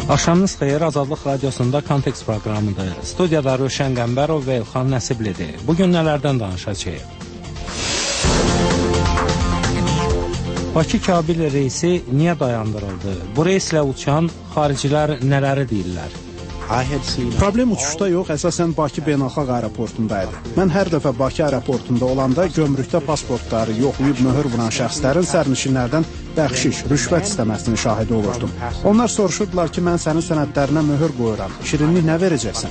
Axşamınız xeyir, Azadlıq Radiosunda Kontekst proqramıdır. Studiyada Rövşən Qəmbərov və İlxan Nəsiblidir. Bugün nələrdən danışacağıq? Bakı-Kabil reysi niyə dayandırıldı? Bu reyslə uçan xaricilər nələri deyirlər? Problem uçuşda yox, əsasən Bakı beynəlxalq aeroportundaydı. Mən hər dəfə Bakı aeroportunda olanda gömrükdə pasportları yoxlayıb möhür vuran şəxslərin sərnişinlərdən bəxşiş, rüşvət istəməsinin şahidi olurdum. Onlar soruşurdular ki, mən sənin sənədlərinə möhür qoyuram, şirinlik nə verəcəksən?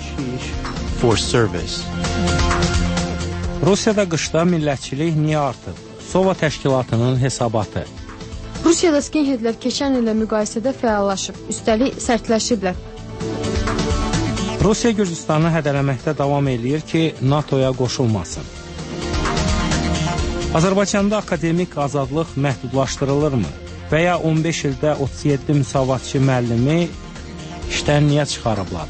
Rusiyada qışda millətçilik niyə artıb? Sova təşkilatının hesabatı. Rusiyada skinheadlər keçən illə müqayisədə fəallaşıb, üstəlik sərtləşiblər. Rusiya Gürcüstanı hədələməkdə davam eləyir ki, NATO-ya qoşulmasın. Azərbaycanda akademik azadlıq məhdudlaşdırılırmı? Və ya 15 ildə 37 müsavatçı müəllimi işdən niyə çıxarıblar?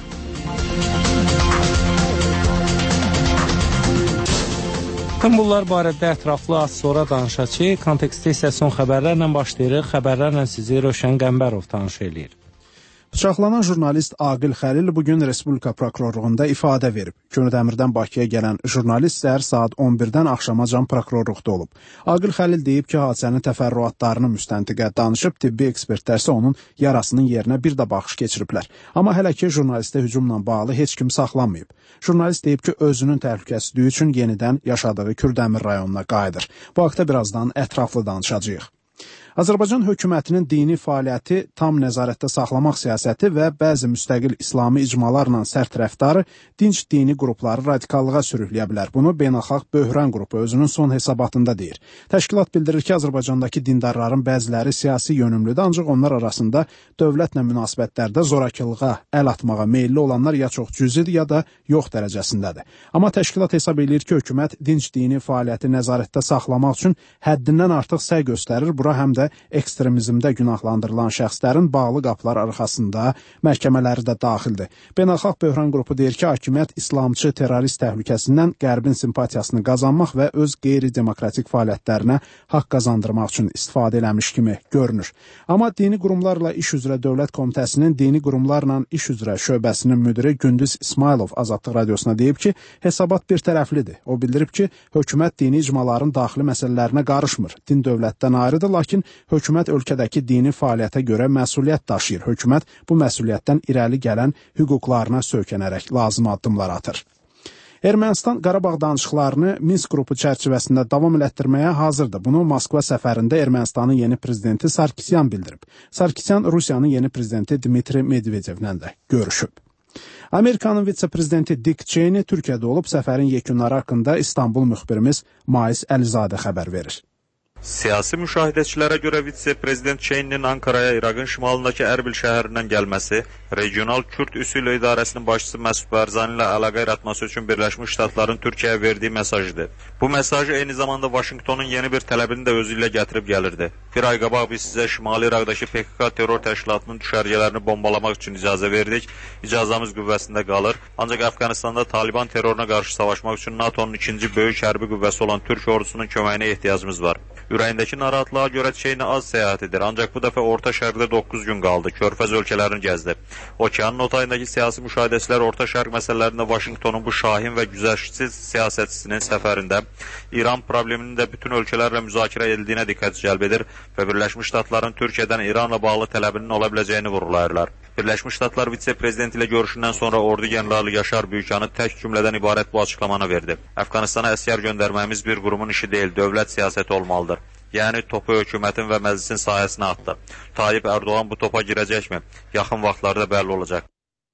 Tüm bunlar barədə ətraflı az sonra danışacağıq. Kontekstdə isə son xəbərlərlə başlayırıq. Xəbərlərlə sizi Rövşən Qəmbərov tanış eləyir. Bıçaqlanan jurnalist Aqil Xəlil bugün Respublika prokurorluğunda ifadə verib. Göydəmirdən Bakıya gələn jurnalist səhər saat 11-dən axşamacan prokurorluqda olub. Aqil Xəlil deyib ki, hadisənin təfərrüatlarını müstəntiqə danışıb, tibbi ekspertlər isə onun yarasının yerinə bir də baxış keçiriblər. Amma hələ ki, jurnalistə hücumla bağlı heç kim saxlanmayıb. Jurnalist deyib ki, özünün təhlükəsizliyi üçün yenidən yaşadığı Kürdəmir rayonuna qayıdır. Bu haqda birazdan ətraflı danışacağıq. Azərbaycan hökumətinin dini fəaliyyəti tam nəzarətdə saxlamaq siyasəti və bəzi müstəqil İslami icmalarla sərt rəftarı dinc dini qrupları radikallığa sürükləyə bilər. Bunu Beynəlxalq Böhran qrupu özünün son hesabatında deyir. Təşkilat bildirir ki, Azərbaycandakı dindarların bəziləri siyasi yönümlüdür, ancaq onlar arasında dövlətlə münasibətlərdə zorakılığa, əl atmağa meyilli olanlar ya çox cüzidir, ya da yox dərəcəsindədir. Amma təşkilat hesab edir ki, hökumət dinc dini fəaliyyəti nəzarətdə saxlamaq üçün həddindən artıq səy göstərir. Bura həm də ekstremizmdə günahlandırılan şəxslərin bağlı qapılar arxasında məhkəmələri də daxildir. Beynəlxalq Böhran qrupu deyir ki, hakimiyyət İslamçı terrorist təhlükəsindən Qərbin simpatiyasını qazanmaq və öz qeyri-demokratik fəaliyyətlərinə haqq qazandırmaq üçün istifadə eləmiş kimi görünür. Amma Dini Qurumlarla İş üzrə Dövlət Komitəsinin Dini Qurumlarla İş üzrə şöbəsinin müdiri Gündüz İsmailov Azadlıq Radiosuna deyib ki, hesabat bir tərəflidir. O bildirib ki, hökumət dini icmaların daxili məsələlərinə qarışmır. Din dövlətdən ayrıdır, lakin hökumət ölkədəki dini fəaliyyətə görə məsuliyyət daşıyır. Hökumət bu məsuliyyətdən irəli gələn hüquqlarına söykənərək lazım addımlar atır. Ermənistan Qarabağ danışıqlarını Minsk qrupu çərçivəsində davam elətdirməyə hazırdır. Bunu Moskva səfərində Ermənistanın yeni prezidenti Sarkisyan bildirib. Sarkisyan Rusiyanın yeni prezidenti Dmitri Medvedevlə də görüşüb. Amerikanın vitse-prezidenti Dick Cheney Türkiyədə olub, səfərin yekunları haqqında İstanbul müxbirimiz Mais Əlizadə xəbər verir. Siyasi müşahidəçilərə görə vitse-prezident Cheney'nin Ankara'ya İraqın şimalındakı Ərbil şəhərindən gəlməsi, regional Kürd üsul idarəsinin başçısı Məsud Barzani ilə əlaqə yaratması üçün Birləşmiş Ştatların Türkiyəyə verdiyi mesajıdır. Bu mesaj eyni zamanda Vaşinqtonun yeni bir tələbini də özü ilə gətirib gəlirdi. Bir ay qabaq biz sizə Şimali İraqdakı PKK terror təşkilatının düşərgələrini bombalamaq üçün icazə verdik. İcazəmiz qüvvəsində qalır. Ancaq Əfqanistanda Taliban terroruna qarşı savaşmaq üçün NATO'nun ikinci böyük hərbi qüvvəsi olan Türk ordusunun köməyinə ehtiyacımız var. Ürəyindəki narahatlığa görə Cheney az səyahət edir, ancaq bu dəfə Orta Şərqdə 9 gün qaldı, Körfəz ölkələrini gəzdi. Okeanın o tayındakı siyasi müşahidəçilər Orta Şərq məsələlərində Vaşinqtonun bu şahin və güzəştsiz siyasətçisinin səfərində İran probleminin də bütün ölkələrlə müzakirə edildiyinə diqqət cəlb edir və Birləşmiş Ştatların Türkiyədən İranla bağlı tələbinin ola biləcəyini vurğulayırlar. Birləşmiş Ştatlar vitse-prezidenti ilə görüşündən sonra ordu generalı Yaşar Büyükanı tək cümlədən ibarət bu açıqlamanı verdi. Əfqanistana əsgər göndərməyimiz bir qurumun işi deyil, dövlət siyasəti olmalıdır. Yəni topu hökumətin və məclisin sahəsinə atdı. Tayyip Erdoğan bu topa girəcəkmi? Yaxın vaxtlarda bəlli olacaq.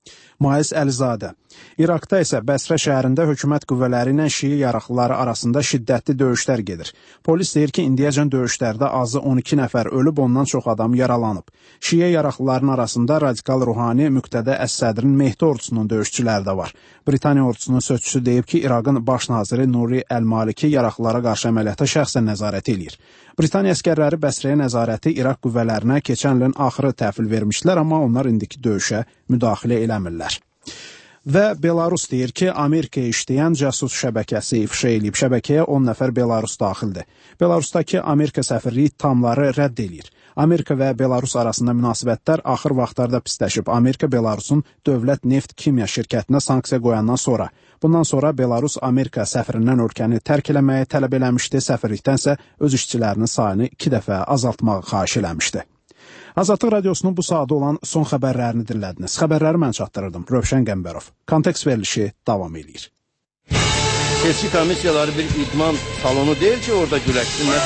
Mais Əlizadə. İraqda isə Bəsrə şəhərində hökumət qüvvələri ilə Şii yaraqlıları arasında şiddətli döyüşlər gedir. Polis deyir ki, indiyəcən döyüşlərdə azı 12 nəfər ölüb, ondan çox adam yaralanıb. Şiə yaraqlıların arasında radikal ruhani Müqtədə Əs-Sədrin Mehdi ordusunun döyüşçüləri də var. Britaniya ordusunun sözçüsü deyib ki, İraqın baş naziri Nuri Əl-Maliki yaraqlılara qarşı əməliyyata şəxsən nəzarət edir. Britaniya əskərləri Bəsrəyə nəzarəti İraq qüvvələrinə keçən ilin axırı təhvil vermişlər, amma onlar indiki döyüşə müdaxilə eləmirlər. Və Belarus deyir ki, Amerikaya işləyən casus şəbəkəsi ifşa edib. Şəbəkəyə 10 nəfər Belarus daxildir. Belarusdakı Amerika səfirliyi ittihamları rədd edir. Amerika və Belarus arasında münasibətlər axır vaxtlarda pisləşib. Amerika Belarusun dövlət neft kimya şirkətinə sanksiya qoyandan sonra. Bundan sonra Belarus Amerika səfirindən ölkəni tərk eləməyi tələb eləmişdi. Səfirlikdənsə öz işçilərinin sayını 2 dəfə azaltmağı xahiş eləmişdi. Azadlıq Radiosunun bu saatda olan son xəbərlərini dinlədiniz. Xəbərləri mən çatdırırdım. Rövşən Qəmbərov. Kontekst verilişi davam edir. Seçki komissiyaları bir idman salonu deyil ki, orada güləşsinlər.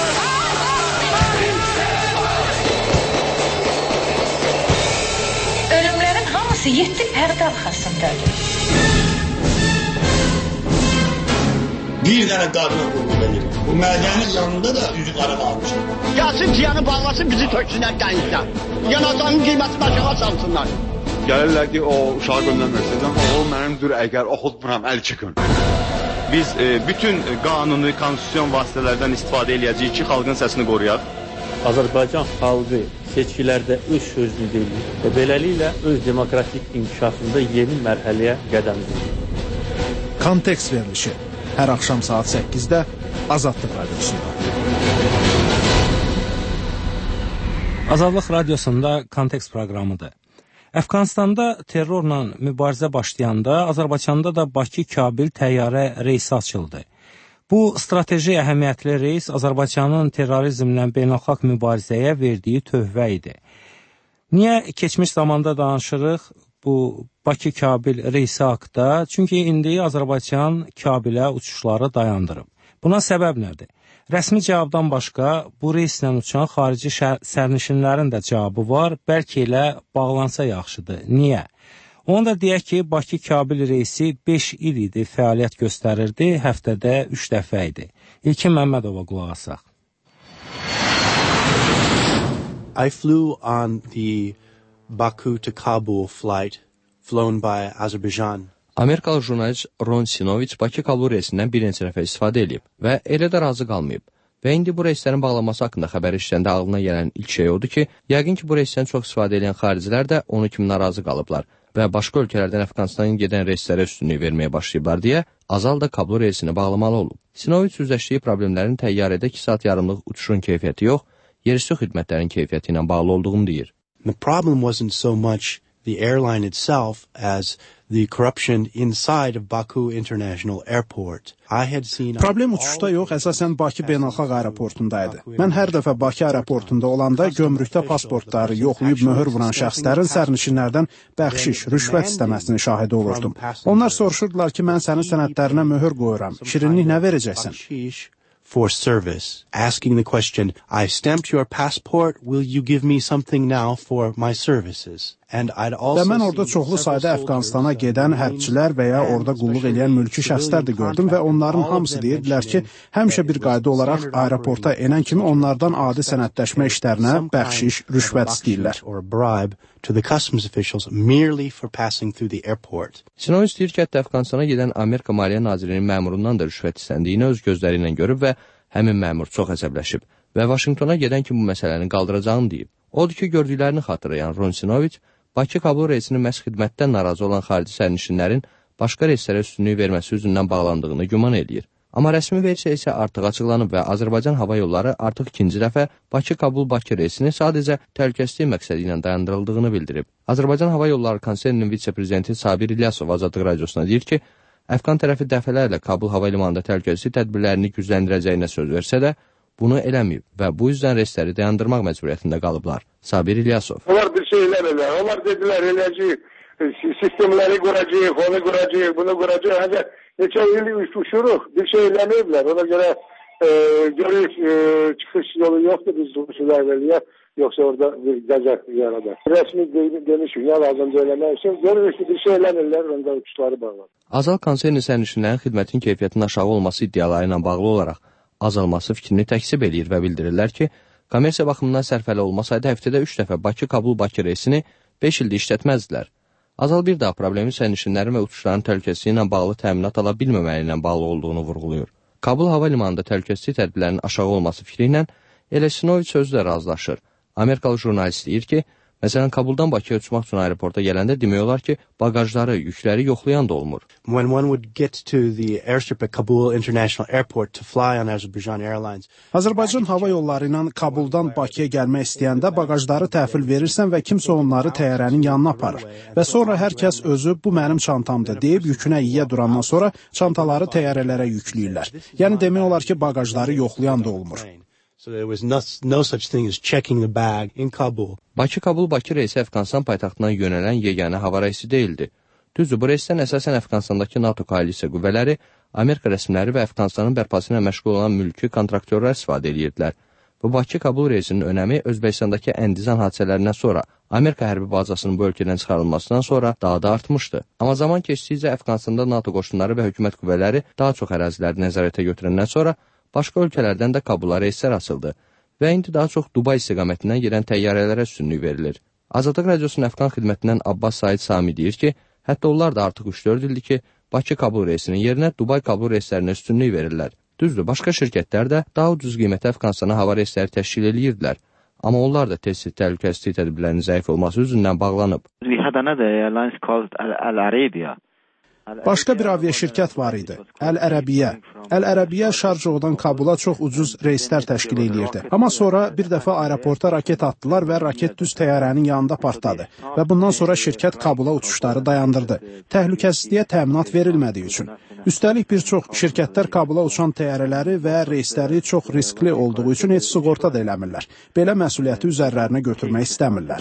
Ölümlərin hamısı 7 pərdə arxasındadır. Bir dənə qadına qulluq edir. Bu mədənin yanında da üzü qara qalmışdır. Gəlsin ciyanı bağlasın, bizi töksünlər dənizdən. Yanacağın qiymətini aşağı salsınlar. Gəlirlər ki, o uşağı göndərməksiniz, oğul mənimdir, əgər oxutmuram, əl çıxın. Biz bütün qanuni, konstitusyon vasitələrdən istifadə eləyəcəyik ki, xalqın səsini qoruyaq. Azərbaycan xalqı seçkilərdə öz sözünü deyir və beləliklə öz demokratik inkişafında yeni mərhələyə qədəm qoyur. Kontekst verilişi hər axşam saat 8-də Azadlıq Radiosunda. Azadlıq Radiosunda Kontekst proqramıdır. Əfqanistanda terrorla mübarizə başlayanda Azərbaycanda da Bakı-Kabil təyyarə reysi açıldı. Bu strateji əhəmiyyətli reys Azərbaycanın terrorizmlə beynəlxalq mübarizəyə verdiyi tövbə idi. Niyə keçmiş zamanda danışırıq bu Bakı-Kabil reysi haqda? Çünki indi Azərbaycan Kabilə uçuşları dayandırıb. Buna səbəb nədir? Rəsmi cavabdan başqa bu reyslə uçan xarici sərnişinlərin də cavabı var. Bəlkə elə bağlansa yaxşıdır. Niyə? Onu da deyək ki, Bakı-Kabil reysi 5 il idi fəaliyyət göstərirdi, həftədə 3 dəfə idi. İlkin Məmmədova qulaq asaq. I flew on the Baku to Kabul flight flown by Azerbaijan. Amerikalı jurnalist Ron Sinoviç Bakı-Kabul reysindən bir neçə dəfə istifadə edib və elə də razı qalmayıb. Və indi bu reyslərin bağlanması haqqında xəbər işləndə ağlına gələn ilk şey odur ki, yəqin ki, bu reysdən çox istifadə edən xaricilər də onu kimi narazı qalıblar və başqa ölkələrdən Əfqanistanın gedən reyslərə üstünlük verməyə başlayıblar deyə Azal da Kabul reysini bağlamalı olub. Sinoviç üzləşdiyi problemlərin təyyarədə 2 saat yarımlıq uçuşun keyfiyyəti yox, yerüstü xidmətlərin keyfiyyəti ilə bağlı olduğunu deyir. The problem wasn't so much the airline itself as the corruption inside of Baku International Airport. Problem uçuşda yox, əsasən Bakı beynəlxalq aeroportundaydı. Mən hər dəfə Bakı aeroportunda olanda gömrükdə pasportları yoxlayıb möhür vuran şəxslərin sərnişinlərdən bəxşiş, rüşvət istəməsinin şahidi olurdum. Onlar soruşurdular ki, mən sənin sənədlərinə möhür qoyuram, şirinlik nə verəcəksən? For service, asking the question, I stamped your passport, will you give me something now for my services? Və mən orada çoxlu sayda Əfqanistana gedən hərbçilər və ya orada qulluq edən mülki şəxslər də gördüm və onların hamısı deyirdilər ki, həmişə bir qayda olaraq aeroporta enən kimi onlardan adi sənədləşmə işlərinə bəxşiş, rüşvət istəyirlər. To the customs officials merely for passing through the airport. Sinoviç deyir ki, hətta Əfqanistana gedən Amerika Maliyyə Nazirinin məmurundan da rüşvət istəndiyini öz gözləri ilə görüb və həmin məmur çox əsəbləşib və Vaşinqtona gedən kimi bu məsələni qaldıracağını deyib. Odur ki, gördüklərini xatırlayan Ron Sinoviç, Bakı-Kabul reysinin məhz xidmətdən narazı olan xarici sərnişinlərin başqa reyslərə üstünlük verməsi üzündən bağlandığını güman edir. Amma rəsmi versiya isə artıq açıqlanıb və Azərbaycan Hava Yolları artıq ikinci dəfə Bakı-Kabul-Bakı reysini sadəcə təhlükəsizlik məqsədi ilə dayandırıldığını bildirib. Azərbaycan Hava Yolları Konserninin vitse-prezidenti Sabir İlyasov Azadlıq Radiosuna deyir ki, Əfqan tərəfi dəfələrlə Kabul hava limanında təhlükəsizlik tədbirlərini gücləndirəcəyinə söz versə də, bunu eləməyib və bu yüzdən reysləri dayandırmaq məcburiyyətində qalıblar. Sabir İlyasov. Onlar bir şey eləmirlər. Onlar dedilər, eləcək, sistemləri quracaq, onu quracaq, bunu quracaq. Ancaq neçə il uçuşuruq, bir şey eləməyiblər. Ona görə görürük, çıxış yolu yoxdur, biz uçuşlar eləyək, yoxsa orada bir qəza yaradar. Rəsmi demişik, ya lazımca eləmək üçün, görürük ki, bir şey eləmirlər, onda uçuşları bağlar. Azal konserni sərnişinlərin xidmətin keyfiyyətinin aşağı olması iddiaları ilə bağlı olaraq azalması fikrini təksib edir və bildirirlər ki, kommersiya baxımından sərfəli olmasaydı həftədə 3 dəfə Bakı-Kabul-Bakı reysini 5 ildə işlətməzdilər. Azal bir daha problemi sərnişinlərin və uçuşların təhlükəsizliyi ilə bağlı təminat ala bilməməyi ilə bağlı olduğunu vurğulayır. Kabul hava limanında təhlükəsizlik tədbirlərinin aşağı olması fikri ilə elə Sinoviç sözü də razılaşır. Amerikalı jurnalist deyir ki, Məsələn, Kabuldan Bakıya uçmaq üçün aeroporta gələndə demək olar ki, bagajları, yükləri yoxlayan da olmur. When one would get to the airstrip at Kabul International Airport to fly on Azerbaijan Airlines. Azərbaycan hava yolları ilə Kabuldan Bakıya gəlmək istəyəndə bagajları təhvil verirsən və kimsə onları təyyarənin yanına aparır. Və sonra hər kəs özü bu mənim çantamdır deyib yükünə yiyə durandan sonra çantaları təyyarələrə yükləyirlər. Yəni demək olar ki, bagajları yoxlayan da olmur. So there was no such thing as checking the bag in Kabul. Bakı-Kabul-Bakı reysi Əfqanistan paytaxtından yönələn yeganə hava reysi deyildi. Düzdür, bu reysdən əsasən Əfqanistandakı NATO koalisiya qüvvələri, Amerika rəsmiləri və Əfqanistanın bərpası ilə məşğul olan mülki kontraktyorlar istifadə edirdilər. Bu Bakı-Kabul reysinin önəmi Özbəkistandakı Əndizan hadisələrindən sonra, Amerika hərbi bazasının bu ölkədən çıxarılmasından sonra daha da artmışdı. Amma zaman keçdikcə Əfqanistanda NATO qoşunları və hökumət qüvvələri daha çox əraziləri nəzarətə götürəndən sonra başqa ölkələrdən də Kabula reyslər açıldı və indi daha çox Dubay istiqamətindən gedən təyyarələrə üstünlük verilir. Azadlıq Radiosunun Əfqan xidmətindən Abbas Said Sami deyir ki, hətta onlar da artıq 3-4 ildir ki, Bakı-Kabul reysinin yerinə Dubay-Kabul reyslərinə üstünlük verirlər. Düzdür, başqa şirkətlər də daha ucuz qiymətə Əfqanistana hava reysləri təşkil edirdilər. Amma onlar da tez təhlükəsizlik tədbirlərinin zəif olması üzündən bağlanıb. Başqa bir aviaşirkət var idi, Əl-Ərəbiyyə. Əl-Ərəbiyyə Şarjədən Kabula çox ucuz reyslər təşkil edirdi. Amma sonra bir dəfə aeroporta raket atdılar və raket düz təyyarənin yanında partladı. Və bundan sonra şirkət Kabula uçuşları dayandırdı. Təhlükəsizliyə təminat verilmədiyi üçün. Üstəlik bir çox şirkətlər Kabula uçan təyyarələri və reysləri çox riskli olduğu üçün heç sığorta da eləmirlər. Belə məsuliyyəti üzərlərinə götürmək istəmirlər.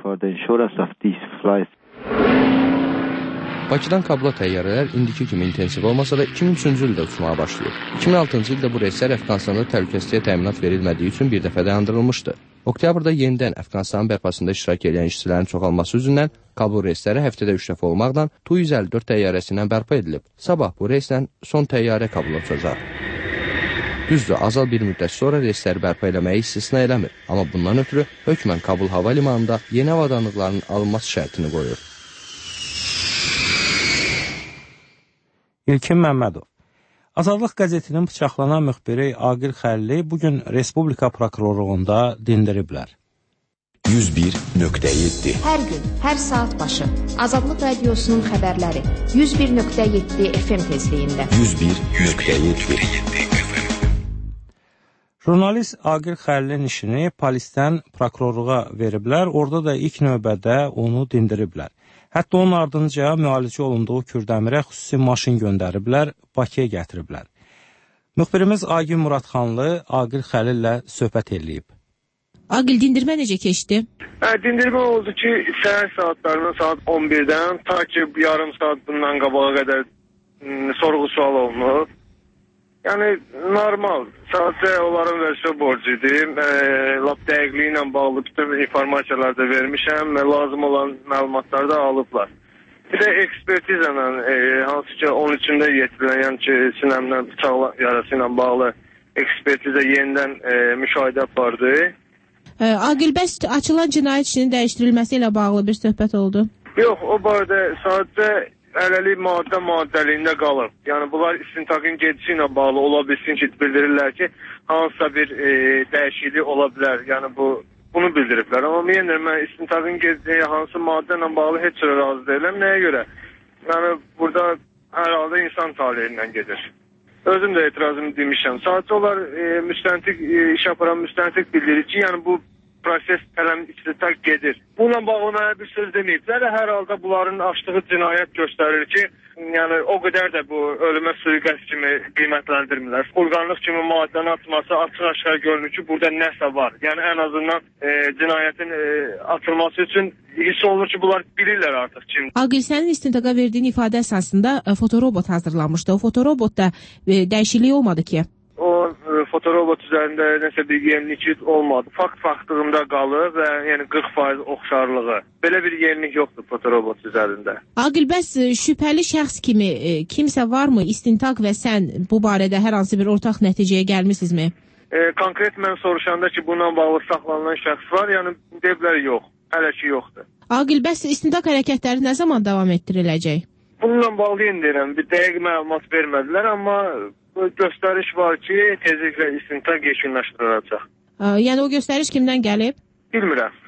Bakıdan Kabula təyyarələr indiki kimi intensiv olmasa da 2003-cü ildə uçmağa başlayıb. 2006-cı ildə bu reyslər Əfqanistanda təhlükəsizliyə təminat verilmədiyi üçün bir dəfə dayandırılmışdı. Oktyabrda yenidən Əfqanistanın bərpasında iştirak edən işçilərin çoxalması üzündən Kabul reysləri həftədə 3 dəfə olmaqla Tu-154 təyyarəsi ilə bərpa edilib. Sabah bu reyslə son təyyarə Kabula uçacaq. Düzdür, azal bir müddət sonra reysləri bərpa eləməyi istisna eləmir. Amma bundan ötürü hökmən Kabul hava limanında yeni avadanlıqların alınması şərtini qoyur. İlkin Məmmədov. Azadlıq qəzetinin bıçaqlanan müxbiri Aqil Xəlili bugün Respublika prokurorluğunda dindiriblər. 101.7 Hər gün, hər saat başı Azadlıq Radiosunun xəbərləri 101.7 FM tezliyində. 101.7 Jurnalist Aqil Xəlilin işini polisdən prokurorluğa veriblər. Orada da ilk növbədə onu dindiriblər. Hətta onun ardınca müalicə olunduğu Kürdəmirə xüsusi maşın göndəriblər, Bakıya gətiriblər. Müxbirimiz Agil Muradxanlı Aqil Xəlillə söhbət edib. Aqil, dindirmə necə keçdi? Dindirmə oldu ki, səhər saatlarından saat 11-dən ta ki yarım saat bundan qabağa qədər sorğu-sual olunub. Yəni normal, sadəcə onların versə borcu idi. Lap dəqiqliyi ilə bağlı bütün informasiyalar da vermişəm və lazım olan məlumatları da alıblar. Bir də ekspertiza ilə, hansı ki 13-də yetirilən, yəni ki sinəmdən bıçaq yarası ilə bağlı ekspertiza yenidən müşahidə apardı. Aqil, bəs açılan cinayət işinin dəyişdirilməsi ilə bağlı bir söhbət oldu? Yox, o barədə sadəcə hələlik maddəliyində qalır. Yəni bunlar istintaqın gedişi ilə bağlı ola bilsin ki, bildirirlər ki, hansısa bir dəyişiklik ola bilər. Yəni bunu bildiriblər. Amma yenə mən istintaqın gedişi hansı maddə ilə bağlı heç cürə razı deyiləm. Nəyə görə? Yəni burada hər halda insan taleyindən gedir. Özüm də etirazımı demişəm. Sadəcə onlar müstəntiq iş aparan müstəntiq bildirir ki, yəni bu proses istintaq gedir. Bununla bağlı mənə bir söz deməyiblər. Hər halda bunların açdığı cinayət göstərir ki, yəni o qədər də bu ölümə sui-qəsd kimi qiymətləndirmirlər. Orqanlıq kimi maddənin atması açıq-aşkar görünür ki, burada nəsə var. Yəni ən azından cinayətin atılması üçün hiss olunur ki, bunlar bilirlər artıq kim. Aqil, sənin istintaqa verdiyin ifadə əsasında fotorobot hazırlanmışdı. O fotorobotda dəyişiklik olmadı ki? O fotorobot üzərində nəsə bir yenilik olmadı. Fakt-faktığında qalır və yəni 40% oxşarlığı. Belə bir yenilik yoxdur fotorobot üzərində. Aqil, bəs şübhəli şəxs kimi kimsə varmı? İstintaq və sən bu barədə hər hansı bir ortaq nəticəyə gəlmisinizmi? Konkret mən soruşanda ki, bununla bağlı saxlanılan şəxs var, yəni deyiblər yox, hələ ki yoxdur. Aqil, bəs istintaq hərəkətləri nə zaman davam etdiriləcək? Bununla bağlı yenə deyirəm, bir dəqiq məlumat vermədilər, amma göstəriş var ki, tezliklə istintaq yekunlaşdırılacaq. Yəni o göstəriş kimdən gəlib? Bilmirəm.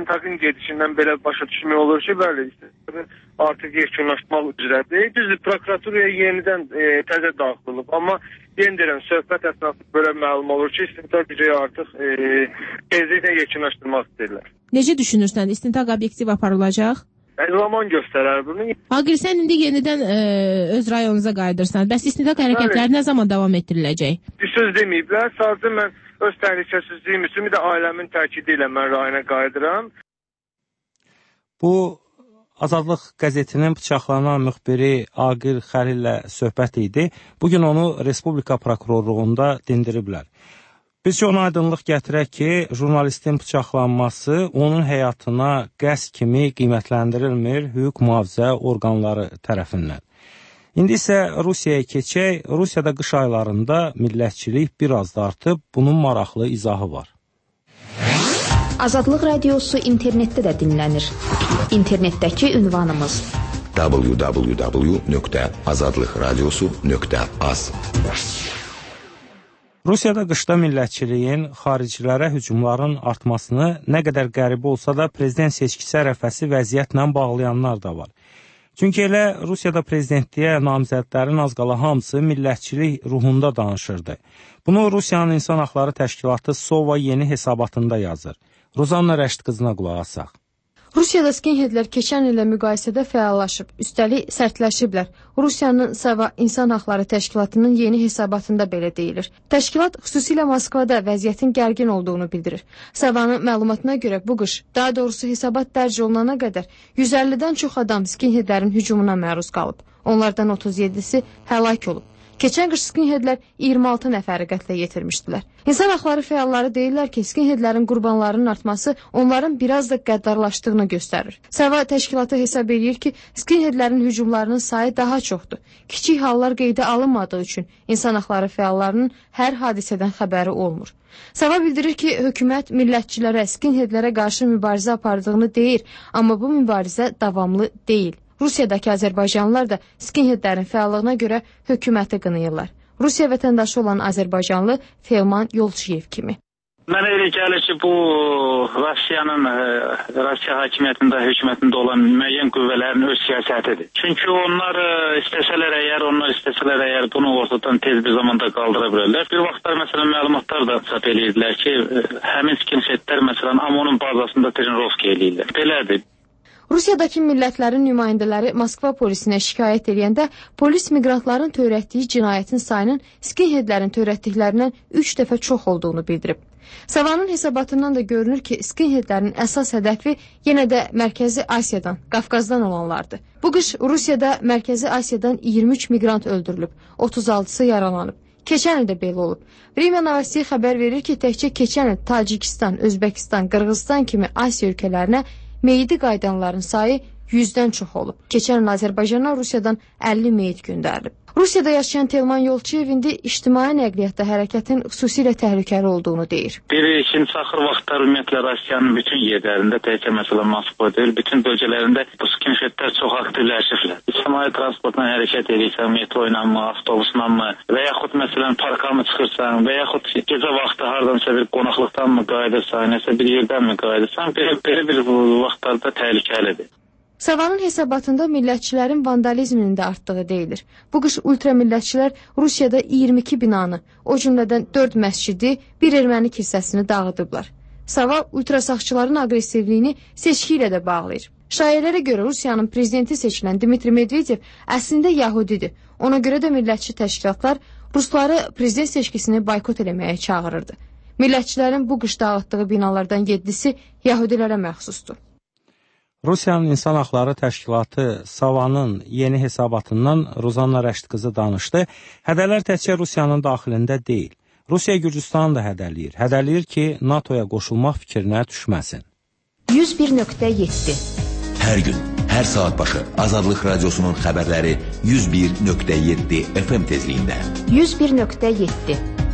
İstintaqın gedişindən belə başa düşmək olur ki, bəli, istintaqı artıq yekunlaşmaq üzrədir. Düzdür, prokuraturaya yenidən təzə daxil olub, amma yeniden söhbət əsnasında belə məlum olur ki, istintaq gücü artıq tezliklə yekunlaşdırmaq istəyirlər. Necə düşünürsən, istintaq obyektiv aparılacaq? Zaman göstərər bunu. Aqil, sən indi yenidən öz rayonunuza qayıdırsan. Bəs istintaq hərəkətləri nə zaman davam etdiriləcək? Bir söz deməyiblər. Sadəcə mən öz təhlükəsizliyim üçün bir də ailəmin təkidi ilə mən rayona qayıdıram. Bu Azadlıq qəzetinin bıçaqlanan müxbiri Aqil Xəlillə söhbət idi. Bugün onu Respublika prokurorluğunda dindiriblər. Biz ona aydınlıq gətirək ki, jurnalistin bıçaqlanması onun həyatına qəsd kimi qiymətləndirilmir hüquq mühafizə orqanları tərəfindən. İndi isə Rusiyaya keçək. Rusiyada qış aylarında millətçilik biraz da artıb, bunun maraqlı izahı var. Azadlıq radiosu internetdə də dinlənir. İnternetdəki ünvanımız www.azadlıqradiosu.az. Rusiyada qışda millətçiliyin xaricilərə hücumların artmasını nə qədər qəribə olsa da prezident seçkisi ərəfəsi vəziyyətlə bağlayanlar da var. Çünki elə Rusiyada prezidentliyə namizədlərin az qala hamısı millətçilik ruhunda danışırdı. Bunu Rusiyanın İnsan Haqları Təşkilatı Sova yeni hesabatında yazır. Rozanna Rəşid qızına qulaq asaq. Rusiyada skinheadlər keçən illə müqayisədə fəallaşıb, üstəlik sərtləşiblər. Rusiyanın Sova İnsan Haqları Təşkilatının yeni hesabatında belə deyilir. Təşkilat xüsusilə Moskvada vəziyyətin gərgin olduğunu bildirir. Sovanın məlumatına görə bu qış, daha doğrusu hesabat dərc olunana qədər 150-dən çox adam skinheadlərin hücumuna məruz qalıb. Onlardan 37-si həlak olub. Keçən qış skinheadlər 26 nəfəri qətlə yetirmişdilər. İnsan haqları fəalları deyirlər ki, skinheadlərin qurbanlarının artması onların biraz da qəddarlaşdığını göstərir. Sava təşkilatı hesab edir ki, skinheadlərin hücumlarının sayı daha çoxdur. Kiçik hallar qeydə alınmadığı üçün insan haqları fəallarının hər hadisədən xəbəri olmur. Sava bildirir ki, hökumət millətçilərə, skinheadlərə qarşı mübarizə apardığını deyir, amma bu mübarizə davamlı deyil. Rusiyadakı Azərbaycanlılar da skinheadlərin fəallığına görə hökuməti qınayırlar. Rusiya vətəndaşı olan Azərbaycanlı Teoman Yolçiyev kimi. Mənə elə gəlir ki, bu Rusiya hakimiyyətində, hökumətində olan müəyyən qüvvələrin öz siyasətidir. Çünki onlar istəsələr əgər bunu ortadan tez bir zamanda qaldıra bilərlər. Bir vaxtlar məsələn məlumatlar da çap edirdilər ki, həmin skinheadlər məsələn AMONun bazasında trenirovka eləyirlər. Belədir. Rusiyadakı millətlərin nümayəndələri Moskva polisinə şikayət edəndə polis miqrantların törətdiyi cinayətin sayının skinheadlərin törətdiklərindən 3 dəfə çox olduğunu bildirib. Savanın hesabatından da görünür ki, skinheadlərin əsas hədəfi yenə də Mərkəzi Asiyadan, Qafqazdan olanlardır. Bu qış Rusiyada Mərkəzi Asiyadan 23 miqrant öldürülüb, 36-sı yaralanıb. Keçən ildə belə olub. Vremya Novosti xəbər verir ki, təkcə keçən il Tacikistan, Özbəkistan, Qırğızstan kimi Asiya ölkələrinə meyidi qaydanların sayı 100-dən çox olub. Keçən il Azərbaycana Rusiyadan 50 meyid göndərilib. Rusiyada yaşayan Teoman Yolçiyev indi ictimai nəqliyyatda hərəkətin xüsusilə təhlükəli olduğunu deyir. İkinci axır vaxtlar ümumiyyətlə Rusiyanın bütün yerlərində, təkcə məsələn Moskva deyil, bütün bölgələrində bu skinheadlər çox aktivləşiblər. İctimai transportla hərəkət edirsən, metro ilə mi, avtobusla mı və yaxud məsələn parka mı çıxırsan və yaxud gecə vaxtı hardansa bir qonaqlıqdan mı qayıdırsan, nəsə bir yerdən mi qayıdırsan, belə bir vaxtlarda təhlükəlidir. Savanın hesabatında millətçilərin vandalizminin də artdığı deyilir. Bu qış ultramillətçilər Rusiyada 22 binanı, o cümlədən 4 məscidi, bir erməni kilsəsini dağıdıblar. Sava ultrasağçıların aqressivliyini seçki ilə də bağlayır. Şayələrə görə Rusiyanın prezidenti seçilən Dmitri Medvedev əslində yahudidir. Ona görə də millətçi təşkilatlar Rusları prezident seçkisini boykot eləməyə çağırırdı. Millətçilərin bu qış dağıtdığı binalardan 7-si yahudilərə məxsusdur. Rusiyanın İnsan Haqları Təşkilatı Savanın yeni hesabatından Rozanna Rəşid qızı danışdı. Hədələr təkcə Rusiyanın daxilində deyil. Rusiya Gürcüstanı da hədələyir. Hədələyir ki, NATO-ya qoşulmaq fikrinə düşməsin. 101.7 Hər gün, hər saat başı Azadlıq Radiosunun xəbərləri 101.7 FM tezliyində. 101.7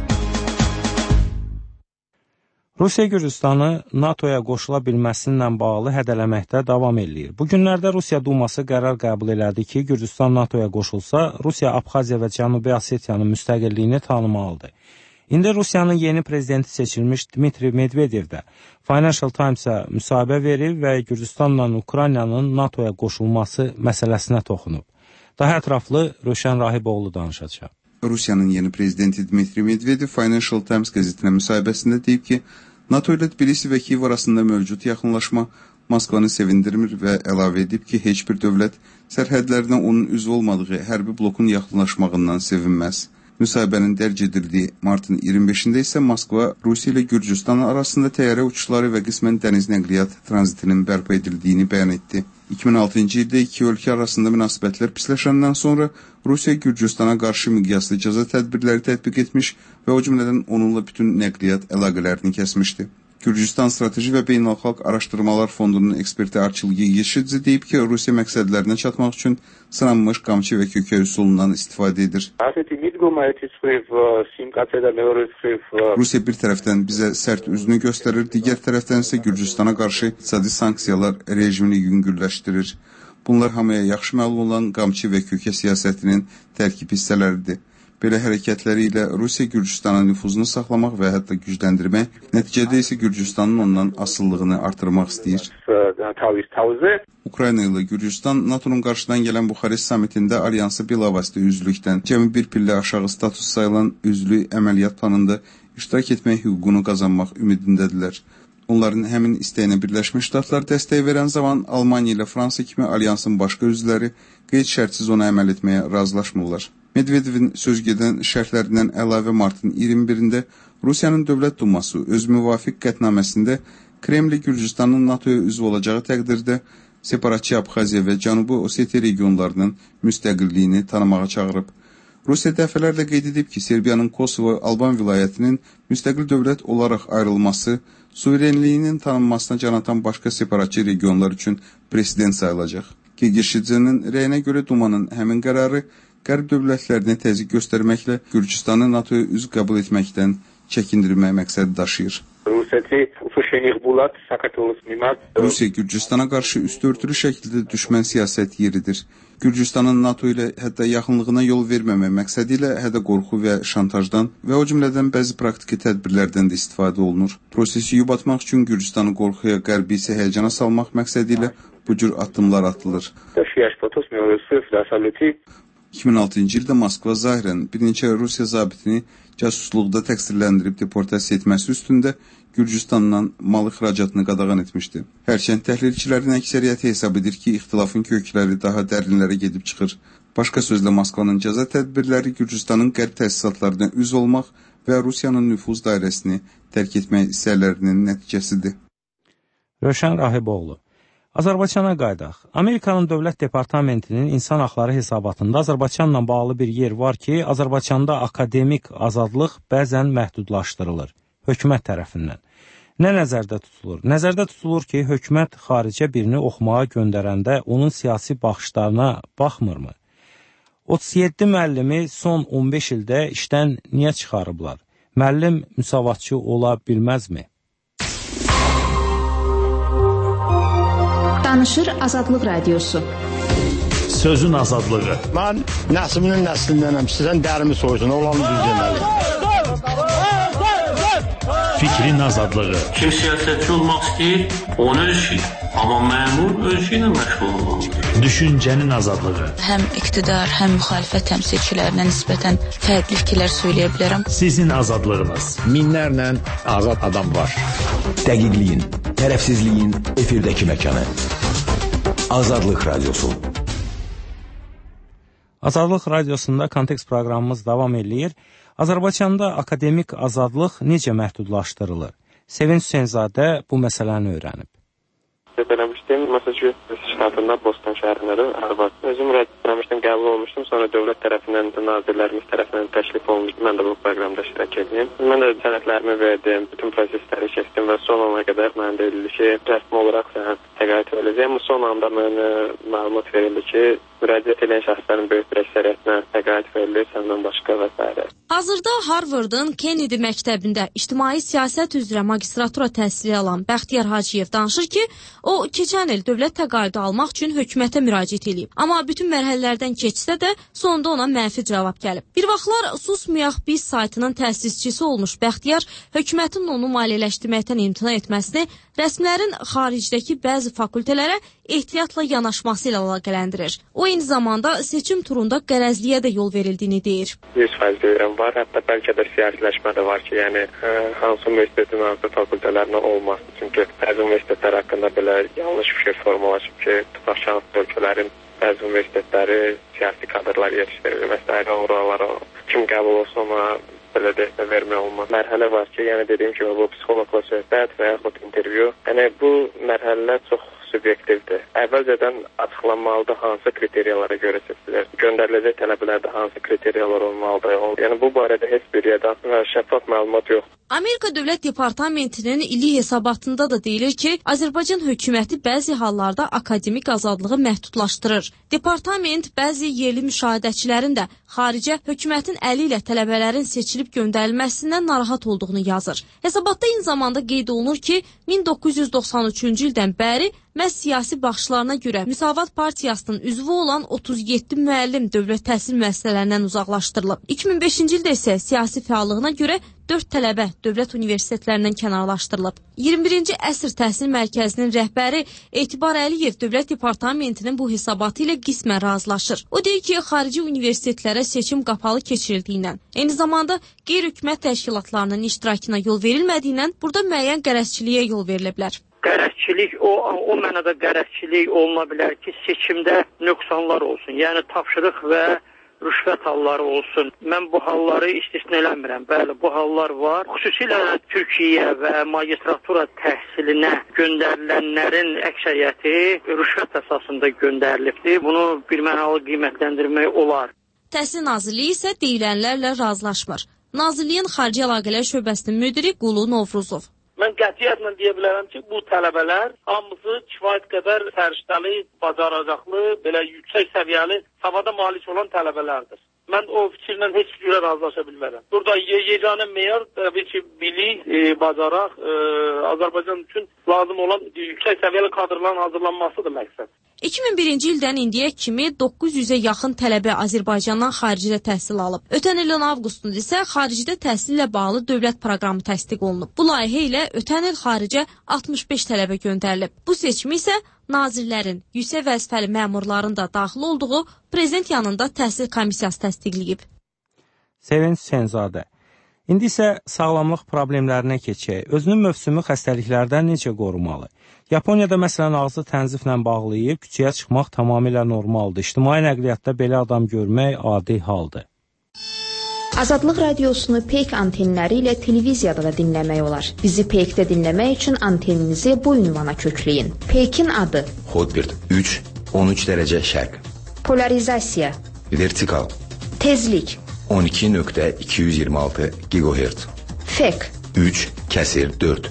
Rusiya Gürcüstanı NATO-ya qoşula bilməsinlə bağlı hədələməkdə davam edir. Bu günlərdə Rusiya Duması qərar qəbul elədi ki, Gürcüstan NATO-ya qoşulsa, Rusiya Abxaziya və Cənubi Osetiyanın müstəqilliyini tanımalıdır. İndi Rusiyanın yeni prezidenti seçilmiş Dmitri Medvedev də Financial Times-a müsahibə verib və Gürcüstanla Ukraynanın NATO-ya qoşulması məsələsinə toxunub. Daha ətraflı Rövşən Rahiboğlu danışacaq. Rusiyanın yeni prezidenti Dmitri Medvedev Financial Times qəzetinə müsahibəsində deyib ki, NATO ilə Tbilisi və Kiyev arasında mövcud yaxınlaşma Moskvanı sevindirmir və əlavə edib ki, heç bir dövlət sərhədlərinə onun üzv olmadığı hərbi blokun yaxınlaşmağından sevinməz. Müsahibənin dərc edildiyi martın 25-də isə Moskva, Rusiya ilə Gürcüstan arasında təyyarə uçuşları və qismən dəniz nəqliyyat tranzitinin bərpa edildiyini bəyan etdi. 2006-cı ildə iki ölkə arasında münasibətlər pisləşəndən sonra Rusiya Gürcüstana qarşı miqyaslı cəza tədbirləri tətbiq etmiş və o cümlədən onunla bütün nəqliyyat əlaqələrini kəsmişdi. Gürcüstan Strateji və Beynəlxalq Araşdırmalar Fondunun eksperti Arçıl Yeşidze deyib ki, Rusiya məqsədlərinə çatmaq üçün sınanmış qamçı və kökə üsulundan istifadə edir. Rusiya bir tərəfdən bizə sərt üzünü göstərir, digər tərəfdən isə Gürcüstana qarşı iqtisadi sanksiyalar rejimini yüngülləşdirir. Bunlar hamıya yaxşı məlum olan qamçı və kökə siyasətinin tərkib hissələridir. Belə hərəkətləri ilə Rusiya Gürcüstana nüfuzunu saxlamaq və hətta gücləndirmək, nəticədə isə Gürcüstanın ondan asıllığını artırmaq istəyir. Ukrayna ilə Gürcüstan NATO-nun qarşıdan gələn Buxarest samitində alyansı bilavasitə üzvlükdən cəmi bir pillə aşağı status sayılan üzvlük əməliyyat planında iştirak etmək hüququnu qazanmaq ümidindədirlər. Onların həmin istəyinə Birləşmiş Ştatlar dəstək verən zaman Almaniya ilə Fransa kimi alyansın başqa üzvləri qeyd şərtsiz ona əməl etməyə razılaşmırlar. Medvedevin sözgedən şərtlərindən əlavə martın 21-də Rusiyanın Dövlət Duması öz müvafiq qətnaməsində Kreml Gürcüstanın NATO-ya üzv olacağı təqdirdə separatçı Abxaziya və Cənubi Osetiya regionlarının müstəqilliyini tanımağa çağırıb. Rusiya dəfələrlə qeyd edib ki, Serbiyanın Kosovo Alban vilayətinin müstəqil dövlət olaraq ayrılması suverenliyinin tanınmasına can atan başqa separatçı regionlar üçün president sayılacaq. Yeşidzenin rəyinə görə Dumanın həmin qərarı Qərb dövlətlərinə təzyiq göstərməklə Gürcüstanı NATO-ya üzv qəbul etməkdən çəkindirmək məqsədi daşıyır. Rusiya Gürcüstana qarşı üstörtülü şəkildə düşmən siyasət yeridir. Gürcüstanın NATO ilə hətta yaxınlığına yol verməmək məqsədi ilə hədə qorxu və şantajdan və o cümlədən bəzi praktiki tədbirlərdən də istifadə olunur. Prosesi yubatmaq üçün Gürcüstanı qorxuya, Qərbi isə həyəcana salmaq məqsədi ilə bu cür addımlar atılır. 2006-cı ildə Moskva zahirən bir neçə Rusiya zabitini casusluqda təqsirləndirib deportasiya etməsi üstündə Gürcüstandan mal ixracatını qadağan etmişdi. Hərçənd təhlilçilərin əksəriyyəti hesab edir ki, ixtilafın kökləri daha dərinlərə gedib çıxır. Başqa sözlə Moskvanın cəza tədbirləri Gürcüstanın qərb təsisatlarına üzv olmaq və Rusiyanın nüfuz dairəsini tərk etmək istəklərinin nəticəsidir. Rövşən Rahiboğlu. Azərbaycana qaydaq. Amerikanın Dövlət Departamentinin İnsan Haqları hesabatında Azərbaycanla bağlı bir yer var ki, Azərbaycanda akademik azadlıq bəzən məhdudlaşdırılır hökumət tərəfindən. Nə nəzərdə tutulur? Nəzərdə tutulur ki, hökumət xaricə birini oxumağa göndərəndə onun siyasi baxışlarına baxmırmı? 37 müəllimi son 15 ildə işdən niyə çıxarıblar? Müəllim müsavatçı ola bilməzmi? Danışır Azadlıq Radiosu. Sözün azadlığı. Mən nəsliminin nəslindənəm. Sizdən dərimi soysun, olanı düz deməli. Fikrin azadlığı. Kim siyasətçi olmaq istəyir, onu öz işi. Amma məmur öz işi ilə məşğul olmalıdır. Düşüncənin azadlığı. Həm iqtidar, həm müxalifət təmsilçilərinə nisbətən fərqli fikirlər söyləyə bilərəm. Sizin azadlığınız. Minlərlə azad adam var. Dəqiqliyin, tərəfsizliyin efirdəki məkanı. Azadlıq Radiosu. Azadlıq Radiosunda Kontekst proqramımız davam edir. Azərbaycanda akademik azadlıq necə məhdudlaşdırılır? Sevinç Hüseynzadə bu məsələni öyrənib. Eləmişdim, Massachusetts ştatında Boston şəhərində Harvard. Özüm rədd qəbul olmuşdum, sonra dövlət tərəfindən, nazirlərimiz tərəfindən təklif olmuşdu. Mən də bu proqramda iştirak etdim. Mən də sənədlərimi verdim, bütün prosesləri keçdim və son ana qədər mənə deyildi ki, rəsmi olaraq sən təqaüd edəcəyəm. Son anda mənə məlumat verildi ki, müraciət edən şəxslərin böyük bir əksəriyyətinə təqaüd verilir, səndən başqa və s. Hazırda Harvardın Kennedy məktəbində ictimai siyasət üzrə magistratura təhsili alan Bəxtiyar Hacıyev danışır ki, o keçən il dövlət təqaüdü almaq üçün hökumətə müraciət edib. Amma bütün mərhələlərdən keçsə də sonda ona mənfi cavab gəlib. Bir vaxtlar Susmayaq Biz saytının təsisçisi olmuş Bəxtiyar hökumətin onu maliyyələşdirməkdən imtina etməsini rəsmilərin xaricdəki bəzi fakültələrə ehtiyatla yanaşması ilə əlaqələndirir. O eyni zamanda seçim turunda qərəzliyə də yol verildiyini deyir. 100% deyirəm var. Hətta bəlkə də siyasiləşmə də var ki, yəni hansı universitetin hansı fakültələrinə olması. Çünki bəzi universitetlər haqqında belə yanlış fikir formalaşıb ki, tutaq ki, hansı ölkələrin bəzi universitetləri siyasi kadrlar yetişdirir. Məsələn, oralara kim qəbul olsa ona belə dəstək vermək olmaz. Mərhələ var ki, yəni dediyim kimi bu psixologla söhbət və yaxud intervyu. Yəni bu mərhələlər çox subyektivdir. Əvvəlcədən açıqlanmalıdır hansı kriteriyalara görə seçilir. Göndəriləcək tələbələrdə hansı kriteriyalar olmalıdır. Yəni bu barədə heç bir yerdə şəffaf məlumat yoxdur. Amerika Dövlət Departamentinin illik hesabatında da deyilir ki, Azərbaycan hökuməti bəzi hallarda akademik azadlığı məhdudlaşdırır. Departament bəzi yerli müşahidəçilərin də xaricə hökumətin əli ilə tələbələrin seçilib göndərilməsindən narahat olduğunu yazır. Hesabatda eyni zamanda qeyd olunur ki, 1993-cü ildən bəri məhz siyasi baxışlarına görə Müsavat Partiyasının üzvü olan 37 müəllim dövlət təhsil müəssisələrindən uzaqlaşdırılıb. 2005-ci ildə isə siyasi fəallığına görə 4 tələbə dövlət universitetlərindən kənarlaşdırılıb. 21-ci əsr təhsil mərkəzinin rəhbəri Etibar Əliyev Dövlət Departamentinin bu hesabatı ilə qismən razılaşır. O deyir ki, xarici universitetlərə seçim qapalı keçirildiyindən, eyni zamanda qeyri-hökumət təşkilatlarının iştirakına yol verilmədiyindən burada müəyyən qərəzçiliyə yol verilə bilər. Qərəzçilik o mənada qərəzçilik oluna bilər ki, seçimdə nöqsanlar olsun, yəni tapşırıq və rüşvət halları olsun. Mən bu halları istisna eləmirəm. Bəli, bu hallar var. Xüsusilə Türkiyə və magistratura təhsilinə göndərilənlərin əksəriyyəti rüşvət əsasında göndərilibdir. Bunu birmənalı qiymətləndirmək olar. Təhsil Nazirliyi isə deyilənlərlə razılaşmır. Nazirliyin Xarici Əlaqələr Şöbəsinin müdiri Qulu Novruzov. Mən qətiyyətlə deyə bilərəm ki, bu tələbələr hamısı kifayət qədər səriştəli, bacaracaqlı, belə yüksək səviyyəli savada malik olan tələbələrdir. Mən o fikirlə heç bir cürə razılaşa bilmərəm. Burada yeganə meyar təbii ki, bilik, bacaraq, Azərbaycan üçün lazım olan yüksək səviyyəli kadrların hazırlanmasıdır məqsəd. 2001-ci ildən indiyə kimi 900-ə yaxın tələbə Azərbaycandan xaricdə təhsil alıb. Ötən ilin avqustunda isə xaricdə təhsillə bağlı dövlət proqramı təsdiq olunub. Bu layihə ilə ötən il xaricə 65 tələbə göndərilib. Bu seçimi isə nazirlərin, yüksək vəzifəli məmurların da daxil olduğu prezident yanında təhsil komissiyası təsdiqləyib. Sevinç Hüseynzadə. İndi isə sağlamlıq problemlərinə keçək. Özünü mövsümi xəstəliklərdən necə qorumalı? Yaponiyada məsələn ağzı tənziflə bağlayıb küçəyə çıxmaq tamamilə normaldır. İctimai nəqliyyatda belə adam görmək adi haldır. Azadlıq radiosunu Peyk antenləri ilə televiziyada da dinləmək olar. Bizi Peykdə dinləmək üçün anteninizi bu ünvana kökləyin. Peykin adı: Hotbird 3, 13 dərəcə şərq. Polarizasiya: Vertikal. Tezlik: 12.226 GHz. Fek: 3/4.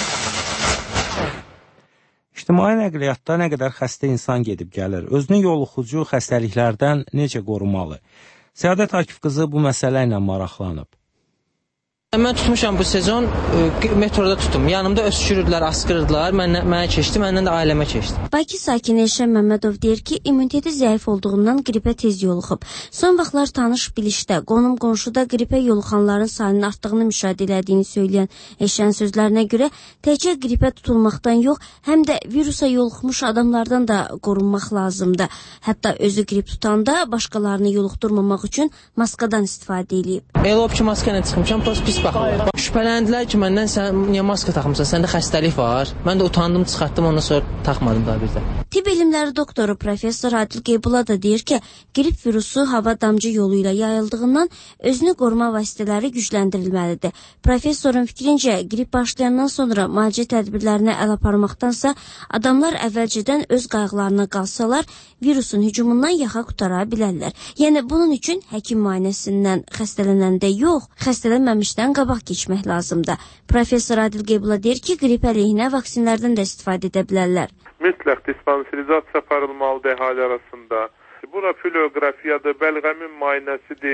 İctimai nəqliyyatda nə qədər xəstə insan gedib gəlir, özünü yoluxucu xəstəliklərdən necə qorumalı? Səadət Akif qızı bu məsələ ilə maraqlanıb. Mən tutmuşam bu sezon, metroda tutum. Yanımda öskürürdülər, asqırırdılar, mənə keçdi, məndən də ailəmə keçdi. Bakı sakini Elşən Məmmədov deyir ki, immuniteti zəif olduğundan qripə tez yoluxub. Son vaxtlar tanış bilişdə, qonum-qonşuda qripə yoluxanların sayının artdığını müşahidə edildiyini söyləyən Elşən sözlərinə görə, təkcə qripə tutulmaqdan yox, həm də virusa yoluxmuş adamlardan da qorunmaq lazımdır. Hətta özü qrip tutanda başqalarını yoluxdurmamaq üçün maskadan istifadə edib. Elə olub ki, maska ilə çıxmışam, pis baxırlar. Şübhələndilər ki, məndən sən niyə maska taxmısan? Səndə xəstəlik var. Mən də utandım, çıxartdım, ondan sonra taxmadım daha bir də. Tibb elmləri doktoru professor Adil Qeybula da deyir ki, qrip virusu hava damcı yolu ilə yayıldığından özünü qoruma vasitələri gücləndirilməlidir. Professorun fikrincə, qrip başlayandan sonra müalicə tədbirlərinə əl aparmaqdansa, adamlar əvvəlcədən öz qayğılarına qalsalar, virusun hücumundan yaxa qutara bilərlər. Yəni, bunun üçün həkim müayinəsindən xəstələnəndə yox, xəstələnməmişdən qabaq keçmək lazımdır. Professor Adil Qeybula deyir ki, qrip əleyhinə vaksinlərdən də istifadə edə bilərlər. Mütləq dispanserizasiya aparılmalıdır əhali arasında. Bura filoqrafiyadır, bəlğəmin müayinəsidir,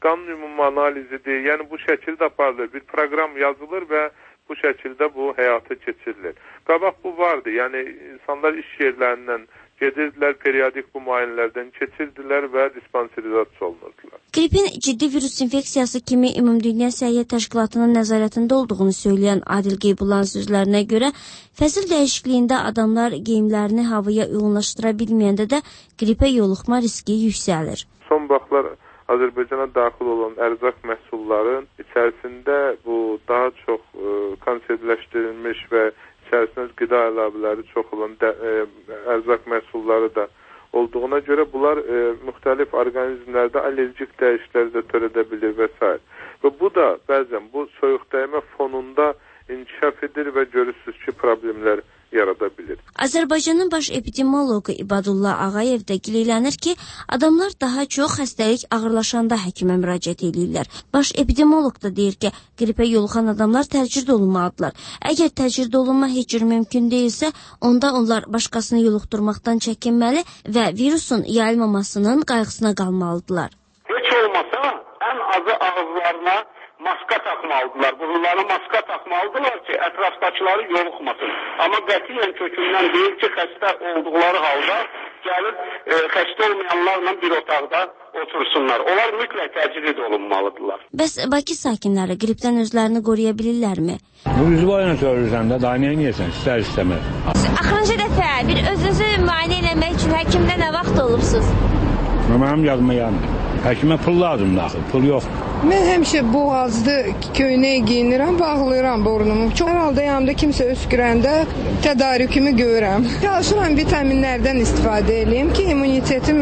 qanun ümumi analizidir. Yəni bu şəkildə aparılır. Bir proqram yazılır və bu şəkildə bu həyata keçirilir. Qabaq bu vardı. Yəni insanlar iş yerlərindən gedirdilər, periodik bu müayinələrdən keçirdilər və dispanserizasiya olunurdular. Qripin ciddi virus infeksiyası kimi Ümumdünya Səhiyyə Təşkilatının nəzarətində olduğunu söyləyən Adil Qeybullahın sözlərinə görə, fəsil dəyişikliyində adamlar geyimlərini havaya uyğunlaşdıra bilməyəndə də qripə yoluxma riski yüksəlir. Son vaxtlar Azərbaycana daxil olan ərzaq məhsulların içərisində bu daha çox konservləşdirilmiş və içərisində qida əlavələri çox olan ərzaq məhsulları da olduğuna görə bunlar müxtəlif orqanizmlərdə allergik dəyişikliklər də törədə bilir və s. Və bu da bəzən bu soyuq dəymə fonunda inkişaf edir və görürsünüz ki, problemlər yarada bilir. Azərbaycanın baş epidemioloqu İbadullah Ağayev də qeylənir ki, adamlar daha çox xəstəlik ağırlaşanda həkimə müraciət edirlər. Baş epidemioloq da deyir ki, qripə yoluxan adamlar təcrid olunmalıdırlar. Əgər təcrid olunma heç cür mümkün deyilsə, onda onlar başqasını yoluxdurmaqdan çəkinməli və virusun yayılmamasının qayğısına qalmalıdırlar. Heç olmasa ən azı ağızlarına maska takmalıdırlar. Burunlarına maska takmalıdırlar ki, ətrafdakıları yoluxmasın. Amma qətiyyən kökündən deyil ki, xəstə olduqları halda gəlib xəstə olmayanlarla bir otaqda otursunlar. Onlar mütləq təcrid olunmalıdırlar. Bəs Bakı sakinləri qripdən özlərini qoruya bilirlərmi? Bu üzvayla söylürsən də, daha niyə yeyəsən, istər-istəmir. Axırıncı dəfə bir özünüzü müayinə eləmək üçün həkimdə nə vaxt olubsunuz? Mənim yadıma yandı. Həkimə pul lazımdır axı, pul yoxdur. Mən həmişə boğazlı köynək giyinirəm, bağlayıram burnumu. Çox halda yanımda kimsə öskürəndə tədarükümü görürəm. Çalışıram vitaminlərdən istifadə edeyim ki, immunitetim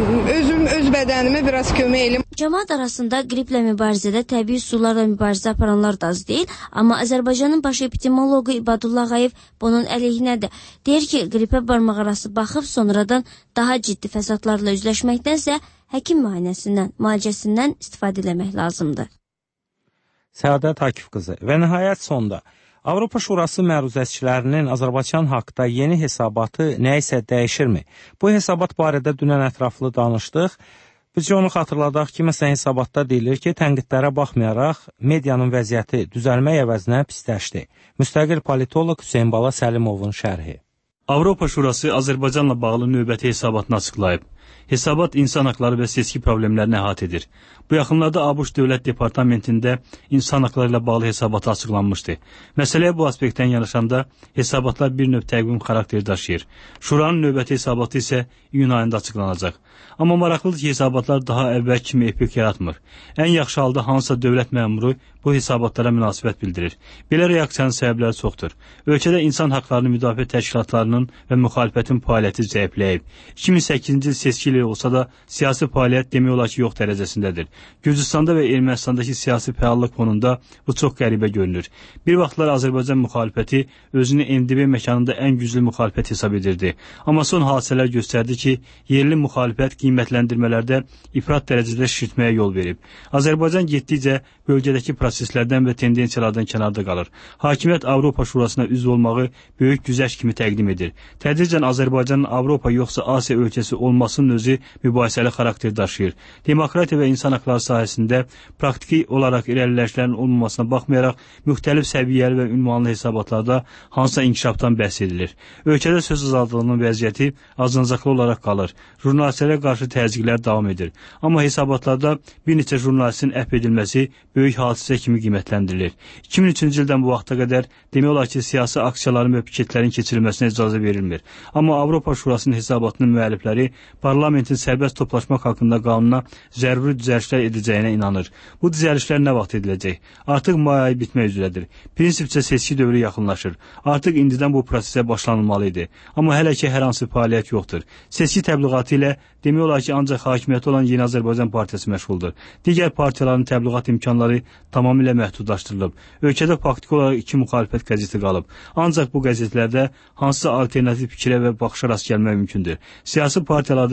öz bədənimə biraz kömək edeyim. Cəmaət arasında qriplə mübarizədə təbii üsullarla mübarizə aparanlar da az deyil, amma Azərbaycanın baş epidemioloqu İbadullah Ağayev bunun əleyhinədir. Deyir ki, qripə barmaqarası baxıb sonradan daha ciddi fəsadlarla üzləşməkdənsə həkim müalicəsindən istifadə etmək lazımdır. Səadət Akif qızı və nəhayət sonda Avropa Şurası məruzəçilərinin Azərbaycan haqqında yeni hesabatı nə isə dəyişirmi? Bu hesabat barədə dünən ətraflı danışdıq. Bizcə onu xatırladaq ki, məsələn hesabatda deyilir ki, tənqidlərə baxmayaraq medianın vəziyyəti düzəlmək əvəzinə pisləşdi. Müstəqil politoloq Hüseyn Bala Səlimovun şərhi. Avropa Şurası Azərbaycanla bağlı növbəti hesabatını açıqlayıb. Hesabat insan haqları və seçki problemlərini əhatə edir. Bu yaxınlarda ABŞ Dövlət Departamentində insan haqları ilə bağlı hesabatı açıqlanmışdı. Məsələyə bu aspektdən yanaşanda hesabatlar bir növ təqvim xarakteri daşıyır. Şuranın növbəti hesabatı isə iyun ayında açıqlanacaq. Amma maraqlıdır ki, hesabatlar daha əvvəl kimi epik yaratmır. Ən yaxşı halda hansısa dövlət məmuru bu hesabatlara münasibət bildirir. Belə reaksiyanın səbəbləri çoxdur. Ölkədə insan haqlarını müdafiə təşkilatlarının və müxalifətin fəaliyyəti zəifləyib. 2008-ci il seçki ili olsa da siyasi fəaliyyət demək olar ki, yox dərəcəsindədir. Gürcüstanda və Ermənistandakı siyasi fəallıq fonunda bu çox qəribə görünür. Bir vaxtlar Azərbaycan müxalifəti özünü MDB məkanında ən güclü müxalifət hesab edirdi. Amma son hadisələr göstərdi ki, yerli müxalifət qiymətləndirmələrdə ifrat dərəcədə şişirtməyə yol verib. Azərbaycan getdikcə bölgədəki proseslərdən və tendensiyalardan kənarda qalır. Hakimiyyət Avropa Şurasına üzv olmağı böyük güzəşt kimi təqdim edir. Tədricən Azərbaycanın Avropa yoxsa Asiya ölkəsi olmasının özü mübahisəli xarakter daşıyır. Demokratiya və insan haqları sahəsində praktiki olaraq irəliləyişlərin olmamasına baxmayaraq müxtəlif səviyyəli və ünvanlı hesabatlarda hansısa inkişafdan bəhs edilir. Ölkədə söz azadlığının vəziyyəti azınacaqlı olaraq qalır. Jurnalistlərə qarşı təzyiqlər davam edir. Amma hesabatlarda bir neçə jurnalistin əhv edilməsi böyük hadisə kimi qiymətləndirilir. 2003-cü ildən bu vaxta qədər demək olar ki, siyasi aksiyaların və piketlərin keçirilməsinə icazə verilmir. Amma Avropa Şurasının hesabatının müəllifləri parlamentin sərbəst toplaşmaq haqqında qanuna zəruri düzəlişlər edəcəyinə inanır. Bu düzəlişlər nə vaxt ediləcək? Artıq may ayı bitmək üzrədir. Prinsipcə seçki dövrü yaxınlaşır. Artıq indidən bu prosesə başlanılmalı idi. Amma hələ ki hər hansı fəaliyyət yoxdur. Seçki təbliğatı ilə demək olar ki, ancaq hakimiyyəti olan Yeni Azərbaycan Partiyası məşğuldur. Digər partiyaların təbliğat imkanları tamamilə məhdudlaşdırılıb. Ölkədə faktiki olaraq 2 müxalifət qəzeti qalıb. Ancaq bu qəzetlərdə hansısa alternativ fikrə və baxışa rast gəlmək mümkündür. Siyasi partiyalarda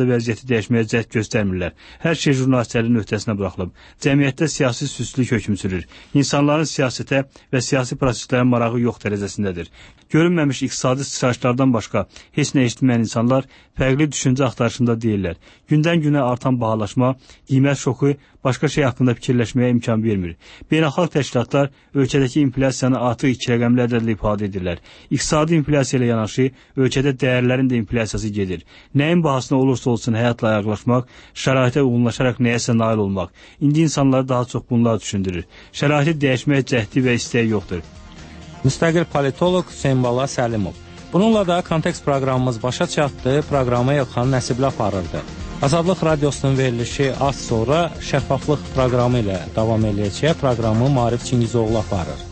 vəziyyəti dəyişməyə cəhd göstərmirlər. Hər şey jurnalistlərin öhdəsinə buraxılıb. Cəmiyyətdə siyasi süstlük hökm sürür. İnsanların siyasətə və siyasi proseslərə marağı yox dərəcəsindədir. Görünməmiş iqtisadi sıçrayışlardan başqa heç nə eşitməyən insanlar fərqli düşüncə axtarışında deyirlər. Gündən-günə artan bahalaşma, qiymət şoku başqa şey haqqında fikirləşməyə imkan vermir. Beynəlxalq təşkilatlar ölkədəki inflyasiyanı artıq 2 rəqəmli ədədlə ifadə edirlər. İqtisadi inflyasiya ilə yanaşı ölkədə dəyərlərin də inflyasiyası gedir. Nəyin bahasına olursa olsun həyatla ayaqlaşmaq, şəraitə uyğunlaşaraq nəyəsə nail olmaq. İndi insanları daha çox bunlar düşündürür. Şəraiti dəyişmək cəhdi və istəyi yoxdur. Müstəqil politoloq Hüseyn Bala Səlimov. Bununla da Kontekst proqramımız başa çatdı. Proqramı Elxan Nəsibli aparırdı. Azadlıq Radiosunun verilişi az sonra Şəffaflıq proqramı ilə davam edəcək. Proqramı Maarif Çingizoğlu aparır.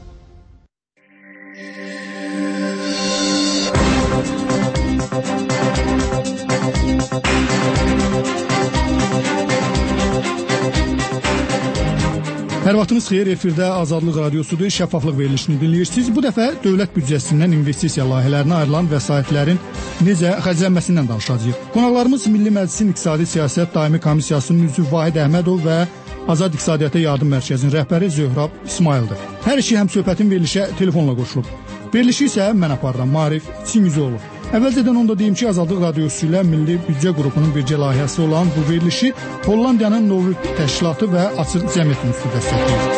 Hər vaxtınız xeyir, efirdə Azadlıq Radiosudur, şəffaflıq verilişini dinləyirsiniz. Bu dəfə dövlət büdcəsindən investisiya layihələrinə ayrılan vəsaitlərin necə xərclənməsindən danışacağıq. Qonaqlarımız Milli Məclisin İqtisadi Siyasət Daimi Komissiyasının üzvü Vahid Əhmədov və Azad İqtisadiyyata Yardım Mərkəzinin rəhbəri Zöhrab İsmayıldır. Hər iki həmsöhbətin verilişə telefonla qoşulub. Verilişi isə mən aparıram, Maarif Çingizoğlu. Əvvəlcədən onu da deyim ki, Azadlıq Radiosu ilə Milli Büdcə qrupunun bircə layihəsi olan bu verilişi Hollandiyanın Novruz Təşkilatı və Açıq Cəmiyyət Institutu dəstəkləyir.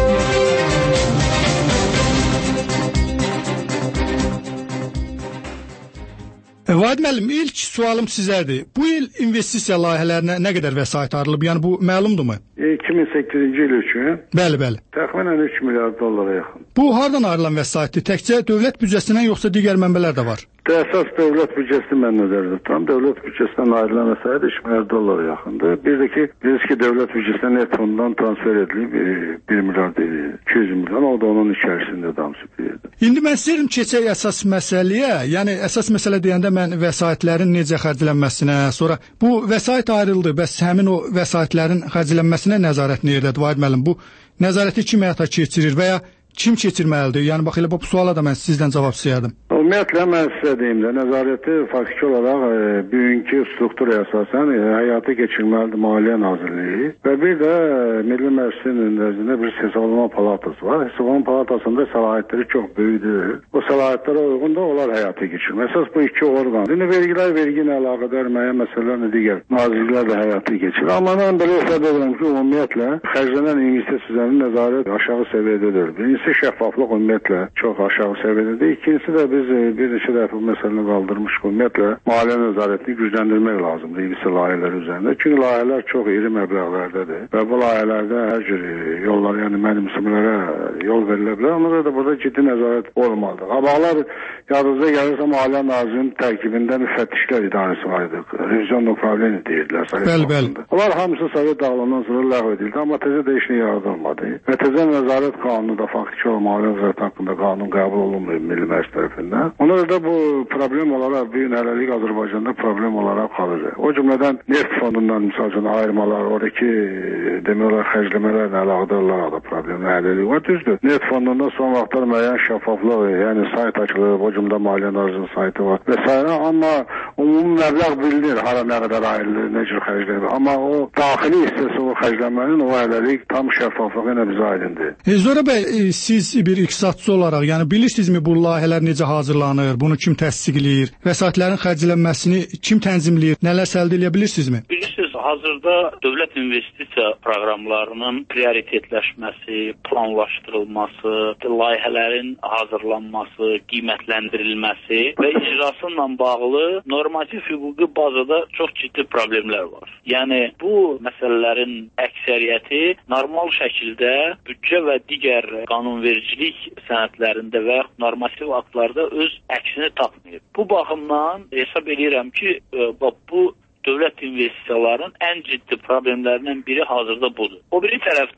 Vahid müəllim, ilk sualım sizədir. Bu il investisiya layihələrinə nə qədər vəsait ayrılıb? Yəni bu məlumdurmu? 2008-ci il üçün. Bəli. Təxminən 3 milyard dollara yaxın. Bu hardan ayrılan vəsaitdir? Təkcə dövlət büdcəsindən yoxsa digər mənbələr də var? Əsas dövlət büdcəsini mən nəzərdə tuturam. Dövlət büdcəsindən ayrılan vəsait 3 milyard dollara yaxındır. Bir də ki, dövlət büdcəsinə net fondan transfer edilib 1 milyard 200 milyon, o da onun içərisində damsıqlayır. İndi mən istəyirəm keçək əsas məsələyə. Yəni əsas məsələ deyəndə mən vəsaitlərin necə xərclənməsinə, sonra bu vəsait ayrıldı, bəs həmin o vəsaitlərin xərclənməsinə nəzarət nərdədir Vahid müəllim? Bu nəzarəti kim həyata keçirir və ya kim keçirməlidir? Yəni bax elə bu suala da mən sizdən cavab istəyərdim. Ümumiyyətlə mən sizə deyim də, nəzarəti faktiki olaraq bugünkü strukturaya əsasən həyata keçirməlidir Maliyyə Nazirliyi və bir də Milli Məclisin nəzdində bir hesablama palatası var. Hesablama palatasında səlahiyyətləri çox böyükdür. O səlahiyyətlərə uyğun da onlar həyata keçirmək. Əsas bu iki orqan. İndi vergi ilə əlaqədar müəyyən məsələlərlə digər nazirliklər də həyata keçirir. Amma mən belə hesab edirəm ki, ümumiyyətlə xərclənən investisiyanın nəzarət aşağı səviyyədədir. Birincisi şəffaflıq ümumiyyətlə çox aşağı səviyyədədir. İkincisi də biz bir neçə dəfə bu məsələni qaldırmışıq. Ümumiyyətlə maliyyə nəzarətini gücləndirmək lazımdır investisiya layihələri üzərində. Çünki layihələr çox iri məbləğlərdədir və bu layihələrdə hər cür yollar, yəni mənimsəmələrə yol verilə bilər. Ona görə də burada ciddi nəzarət olmalıdır. Qabaqlar yadınıza gəlirsə Maliyyə Nazirinin tərkibində müfəttişlər idarəsi var idi. Revizyon upravleniya deyirlər. Bəli. Onlar hamısı Sovet dağılandan sonra ləğv edildi, amma təzə dəyişiklik yaradılmadı. Və təzə nəzarət qanunu da faktiki olaraq maliyyə nəzarəti haqqında qanun qəbul olunmuyor Milli Məclis tərəfindən. Ona görə də bu problem olaraq bir hələlik Azərbaycanda problem olaraq qalır. O cümlədən neft fondundan misal üçün ayırmalar, oradakı demək olar xərcləmələrlə əlaqədarlar da problemlər hələlik var. Düzdür. Neft fondunda son vaxtlar müəyyən şəffaflıq, yəni sayt açılıb, o cümlə Maliyyə Nazirliyinin saytı var və s. Amma ümumi məbləğ bilinir, hara nə qədər ayrılır, nə cür xərclənir. Amma o daxili hissəsi o xərclənmənin o hələlik tam şəffaflığı ilə bizə aydındır. Zora bəy, siz bir iqtisadçı olaraq, yəni bilirsinizmi bu layihələr necə hazırlanır, bunu kim təsdiqləyir, vəsaitlərin xərclənməsini kim tənzimləyir, nələr əldə edə bilirsinizmi? Bilirsiniz, hazırda dövlət investisiya proqramlarının prioritetləşməsi, planlaşdırılması, layihələrin hazırlanması, qiymətləndirilməsi və icrası ilə bağlı normativ hüquqi bazada çox ciddi problemlər var. Yəni bu məsələlərin əksəriyyəti normal şəkildə büdcə və digər qanunvericilik sənədlərində və normativ aktlarda öz əksini tapmayıb. Bu baxımdan hesab edirəm ki, bu dövlət investisiyalarının ən ciddi problemlərindən biri hazırda budur. O biri tərəfdən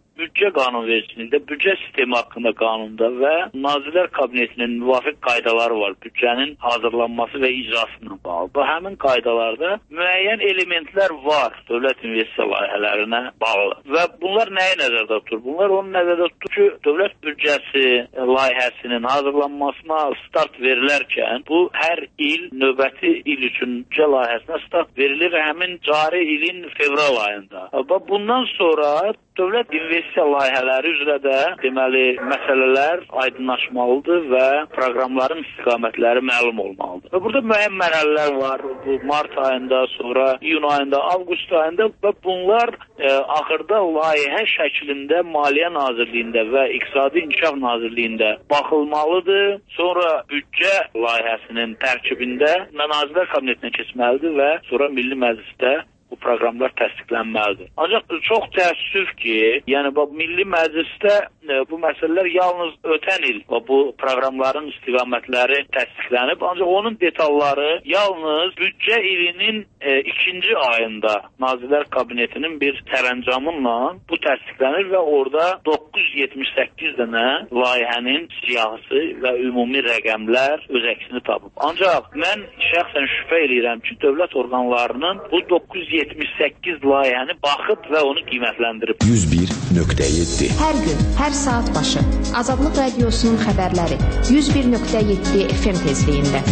büdcə qanunvericiliyində, büdcə sistemi haqqında qanunda və Nazirlər Kabinetinin müvafiq qaydaları var büdcənin hazırlanması və icrasına bağlı. Bu həmin qaydalarda müəyyən elementlər var dövlət investisiya layihələrinə bağlı və bunlar nəyi nəzərdə tutur? Bunlar onu nəzərdə tutur ki, dövlət büdcəsi layihəsinin hazırlanmasına start verilərkən bu hər il növbəti il üçün büdcə layihəsinə start verilir həmin cari ilin fevral ayında. Bundan sonra dövlət investisiya layihələri üzrə də deməli məsələlər aydınlaşmalıdır və proqramların istiqamətləri məlum olmalıdır. Və burada müəyyən mərhələlər var. Bu mart ayında, sonra iyun ayında, avqust ayında və bunlar axırda layihə şəklində Maliyyə Nazirliyində və İqtisadi İnkişaf Nazirliyində baxılmalıdır. Sonra büdcə layihəsinin tərkibində Nazirlər Kabinetinə keçməlidir və sonra Milli Məclisdə bu proqramlar təsdiqlənməlidir. Ancaq çox təəssüf ki, yəni Milli Məclisdə bu məsələlər yalnız ötən il bu proqramların istiqamətləri təsdiqlənib, ancaq onun detalları yalnız büdcə ilinin ikinci ayında Nazirlər Kabinetinin bir sərəncamıyla bu təsdiqlənir və orada 978 dənə layihənin siyahısı və ümumi rəqəmlər öz əksini tapıb. Ancaq mən şəxsən şübhə edirəm ki, dövlət orqanlarının bu 978 layihəni baxıb və onu qiymətləndirib. 101.7 Hər gün, hər saat başı Azadlıq Radiosunun xəbərləri 101.7 FM tezliyində.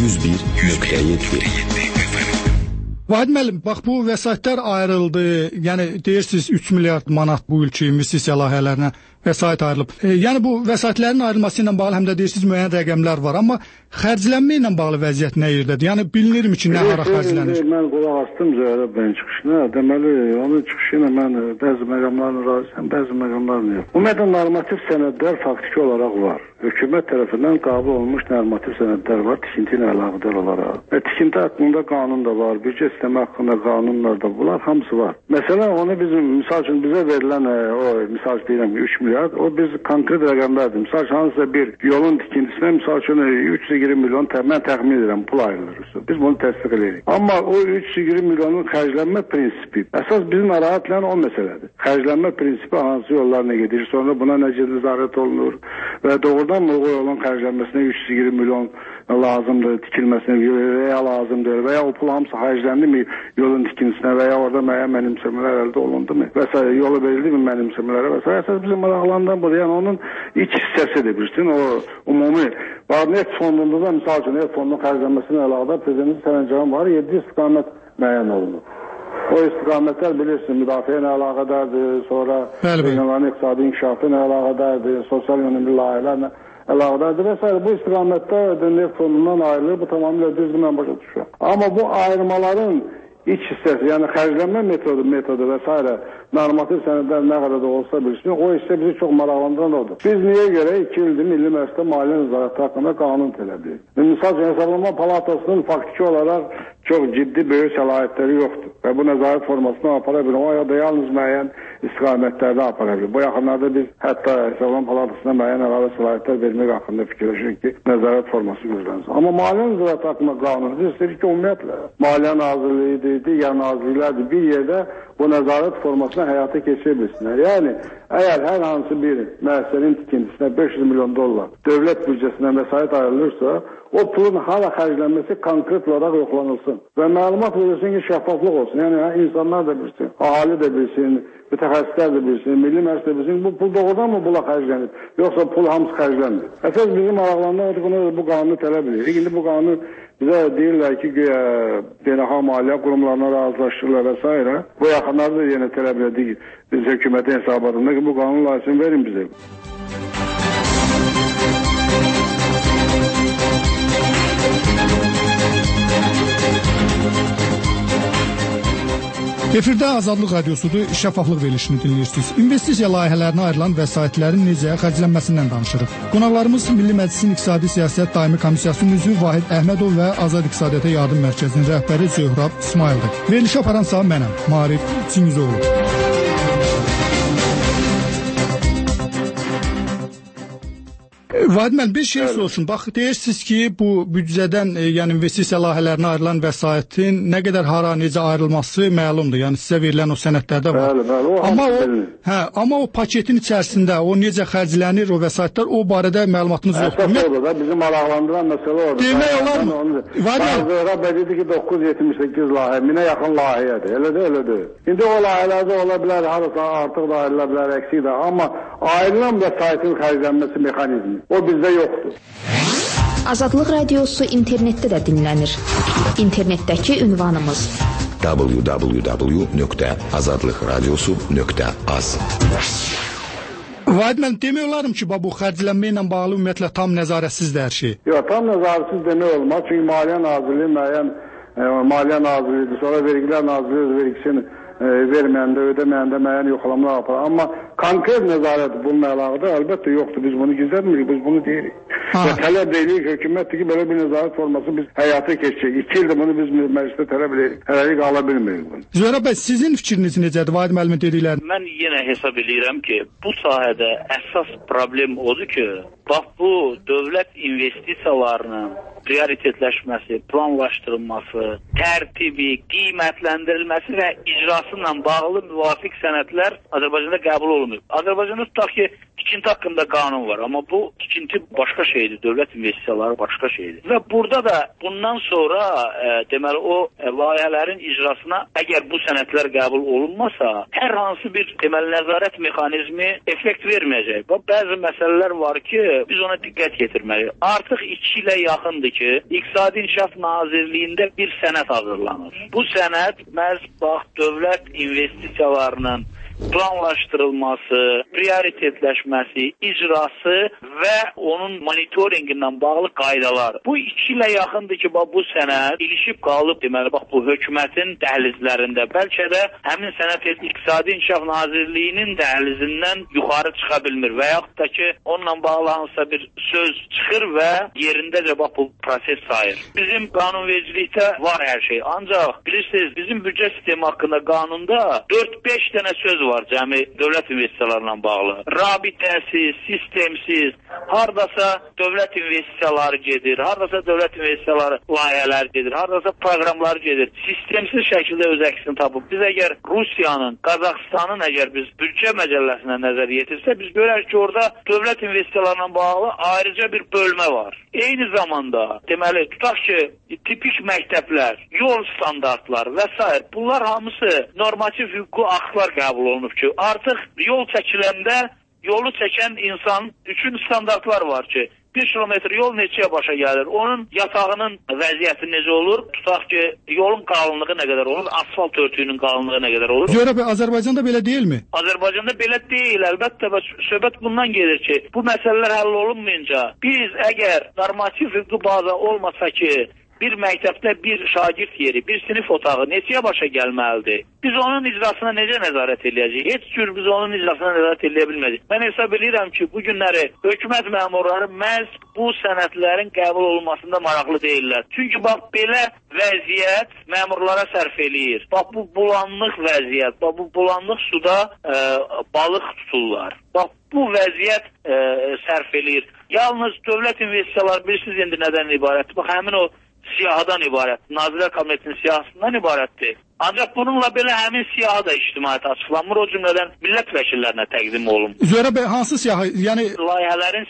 101.7 Vahid müəllim, bax bu vəsaitlər ayrıldı. Yəni deyirsiniz 3 milyard manat bu ilki investisiya layihələrinə vəsait ayrılıb. Yəni bu vəsaitlərin ayrılması ilə bağlı həm də deyirsiniz müəyyən rəqəmlər var, amma xərclənmə ilə bağlı vəziyyət nə yerdədir? Yəni bilinirmi ki, nə hara xərclənir? Mən qulaq asdım Zəhra bəyin çıxışına. Deməli, onun çıxışı ilə mən bəzi məqamlarla razıyam, bəzi məqamlarla yox. Ümumiyyətlə normativ sənədlər faktiki olaraq var. Hökumət tərəfindən qəbul olunmuş normativ sənədlər var, tikinti ilə əlaqədar olaraq. Və tikinti haqqında qanun da var, büdcə sistemi haqqında qanunlar da, bunlar hamısı var. Məsələn, onu bizim, misal üçün bizə verilən o, misal deyirəm 3 milyard, o biz konkret rəqəmlərdir. Misal üçün, hansısa bir yolun tikintisinə, misal üçün 320 milyon mən təxmin edirəm, pul ayrılır. Biz bunu təsdiq edirik. Amma o 320 milyonun xərclənmə prinsipi, əsas bizim narahat edən o məsələdir. Xərclənmə prinsipi hansı yollarına gedir, sonra buna necə nəzarət olunur və doğrudan mı o yolun xərclənməsinə 320 milyon lazımdır, tikilməsinə veya lazımdır və ya o pul hamısı xərcləndi mi yolun tikintisinə və ya orada müəyyən mənimsəmələr əldə olundu mu və s. Yolu verildi mi mənimsəmələrə və s. Əsas bizim maraqlandan budur. Yəni onun iç hissəsidir, bilirsin, o ümumi var. Neft fondunda da misal üçün neft fondunun xərclənməsinə əlaqədar prezidentin sərəncamı var, 7 istiqamət müəyyən olunur. O istiqamətlər bilirsin, müdafiə ilə əlaqədardır, sonra beynəlxalq iqtisadi inkişafı ilə əlaqədardır, sosial yönümlü layihələrlə əlaqədardır və s. Bu istiqamətdə neft fondundan ayrılır, bu tamamilə düzdür, mən başa düşürəm. Amma bu ayrılmaların iç hissəsi, yəni xərclənmə metodu və s. normativ sənədlər nə qədər də olsa bilsin, o hissə bizi çox maraqlandıran odur. Biz niyə görə 2 ildir Milli Məclisdə maliyyə nəzarəti haqqında qanun tələb edirik? Misal üçün, Hesablama Palatasının faktiki olaraq çox ciddi böyük səlahiyyətləri yoxdur və bu nəzarət formasını apara bilir. O ya da yalnız müəyyən istiqamətlərdə apara bilir. Bu yaxınlarda biz hətta Hesablama Palatasına müəyyən əlavə səlahiyyətlər vermək haqqında fikirləşirik ki, nəzarət forması gözlənsin. Amma maliyyə nəzarəti haqqında qanun biz istəyirik ki, ümumiyyətlə Maliyyə Nazirliyidir, digər nazirliklərdir, bir yerdə bu nəzarət formasını həyata keçirə bilsinlər. Yəni, əgər hər hansı bir müəssisənin tikintisinə 500 milyon dollar dövlət büdcəsindən vəsait ayrılırsa, o pulun hala xərclənməsi konkret olaraq yoxlanılsın. Və məlumat verilsin ki, şəffaflıq olsun. Yəni, insanlar da bilsin, ahali də bilsin, mütəxəssislər də bilsin, Milli Məclis də bilsin, bu pul doğrudan mı bula xərclənir? Yoxsa pul hamısı xərclənmir? Əsas bizim maraqlandığı bu qanunu tələb edirik. İndi bu qanunu bizə deyirlər ki, beynəlxalq maliyyə qurumlarına razılaşdırırlar və s. Bu yaxınlarda da yenə tələb edirik biz hökumətin hesabatında ki, bu qanun layihəsini verin bizə. Efirdə Azadlıq Radiosudur, şəffaflıq verilişini dinləyirsiniz. İnvestisiya layihələrinə ayrılan vəsaitlərin necə xərclənməsindən danışırıq. Qonaqlarımız Milli Məclisin İqtisadi Siyasət Daimi Komissiyasının üzvü Vahid Əhmədov və Azad İqtisadiyyata Yardım Mərkəzinin rəhbəri Zöhrab İsmayıldır. Verilişi aparansa mənəm, Marif Çingizoğlu. Vahid müəllim, bir şey soruşun. Bax, deyirsiniz ki, bu büdcədən, yəni investisiya layihələrinə ayrılan vəsaitin nə qədər hara, necə ayrılması məlumdur. Yəni sizə verilən o sənədlərdə var. Bəli, amma o paketin içərisində o necə xərclənir, o vəsaitlər, o barədə məlumatınız yoxdur. Əsas orada da bizi maraqlandıran məsələ orada. Demək olar mı? Bazıları dedi ki, 978 layihə, 1000-ə yaxın layihədir. Elədir. İndi o layihələrdə ola bilər, harasa artıq da ayrıla bilər, əksik də. Amma ayrılan vəsaitin xərclənməsi mexanizmi, o bizdə yoxdur. Azadlıq Radiosu internetdə də dinlənir. İnternetdəki ünvanımız www.azadlıqradiosu.az. Vahid müəllim, demək olarım ki, bu xərclənmə ilə bağlı ümumiyyətlə tam nəzarətsizdir hər şey. Yox, tam nəzarətsiz demək olmaz. Çünki Maliyyə Nazirliyi müəyyən Maliyyə Nazirliyidir, sonra Vergilər Nazirliyi öz vergisini verməyəndə, ödəməyəndə müəyyən yoxlamalar aparır. Amma konkret nəzarət bununla əlaqədar əlbəttə yoxdur. Biz bunu gizlətmirik, biz bunu deyirik. Və tələb edirik hökumətdir ki, belə bir nəzarət formasını biz həyata keçirik. 2 ildir bunu biz məclisdə tələb edirik. Hələlik ala bilmirik bunu. Zöhrə bəy, sizin fikriniz necədir Vahid müəllimin dedikləri? Mən yenə hesab edirəm ki, bu sahədə əsas problem odur ki, bax bu dövlət investisiyalarının prioritetləşməsi, planlaşdırılması, tərtibi, qiymətləndirilməsi və icrası ilə bağlı müvafiq sənədlər Azərbaycanda qəbul olunur. Azərbaycanda tutaq ki, tikinti haqqında qanun var, amma bu tikinti başqa şeydir, dövlət investisiyaları başqa şeydir. Və burada da bundan sonra deməli o layihələrin icrasına əgər bu sənədlər qəbul olunmasa, hər hansı bir deməli nəzarət mexanizmi effekt verməyəcək. Bəzi məsələlər var ki, biz ona diqqət yetirməliyik. Artıq 2 ilə yaxındır ki, İqtisadi İnkişaf Nazirliyində bir sənəd hazırlanır. Bu sənəd məhz bax dövlət investisiyalarının planlaşdırılması, prioritetləşməsi, icrası və onun monitoringindən bağlı qaydalar. Bu 2 ilə yaxındır ki, bu sənəd ilişib qalıb deməli, bax bu hökumətin dəhlizlərində. Bəlkə də həmin sənəd İqtisadi İnkişaf Nazirliyinin dəhlizindən yuxarı çıxa bilmir və yaxud da ki, onunla bağlı hansısa bir söz çıxır və yerindəcə bax bu proses sayır. Bizim qanunvericilikdə var hər şey. Ancaq bilirsiniz, bizim büdcə sistemi haqqında qanunda 4-5 dənə söz var cəmi dövlət investisiyalarla bağlı. Rabitəsiz, sistemsiz, hardasa dövlət investisiyaları gedir, hardasa dövlət investisiyaları layihələri gedir, hardasa proqramları gedir. Sistemsiz şəkildə öz əksini tapıb. Biz əgər Rusiyanın, Qazaxıstanın əgər biz büdcə məcəlləsinə nəzər yetirsə, biz görək ki, orada dövlət investisiyalarla bağlı ayrıca bir bölmə var. Eyni zamanda, deməli, tutaq ki, tipik məktəblər, yol standartları və s. bunlar hamısı normativ hüquqi aktlar qəbul olunub ki, artıq yol çəkiləndə yolu çəkən insan üçün standartlar var ki, 1 kilometr yol neçəyə başa gəlir? Onun yatağının vəziyyəti necə olur? Tutaq ki, yolun qalınlığı nə qədər olur? Asfalt örtüyünün qalınlığı nə qədər olur? Zöhrə bəy, Azərbaycanda belə deyilmi? Azərbaycanda belə deyil, əlbəttə. Söhbət bundan gedir ki, bu məsələlər həll olunmayınca, biz əgər normativ hüquqi baza olmasa ki, bir məktəbdə bir şagird yeri, bir sinif otağı neçəyə başa gəlməlidir? Biz onun icrasına necə nəzarət edəcəyik? Heç cür biz onun icrasına nəzarət edə bilməyəcəyik. Mən hesab edirəm ki, bu günləri hökumət məmurları məhz bu sənədlərin qəbul olunmasında maraqlı deyirlər. Çünki bax, belə vəziyyət məmurlara sərf eləyir. Bax, bu bulanlıq vəziyyət, bax, bu bulanlıq suda balıq tuturlar. Bax, bu vəziyyət sərf eləyir. Yalnız dövlət investisiyaları bilirsiniz indi nədən ibarətdir? Bax, həmin o siyahıdan ibarət, Nazirlər Kabinetinin siyahısından ibarətdir. Ancaq bununla belə həmin siyahı da ictimaiyyətə açıqlanmır, o cümlədən millət vəkillərinə təqdim olunur. Zöhrə bəy, hansı siyahı? Yəni layihələrin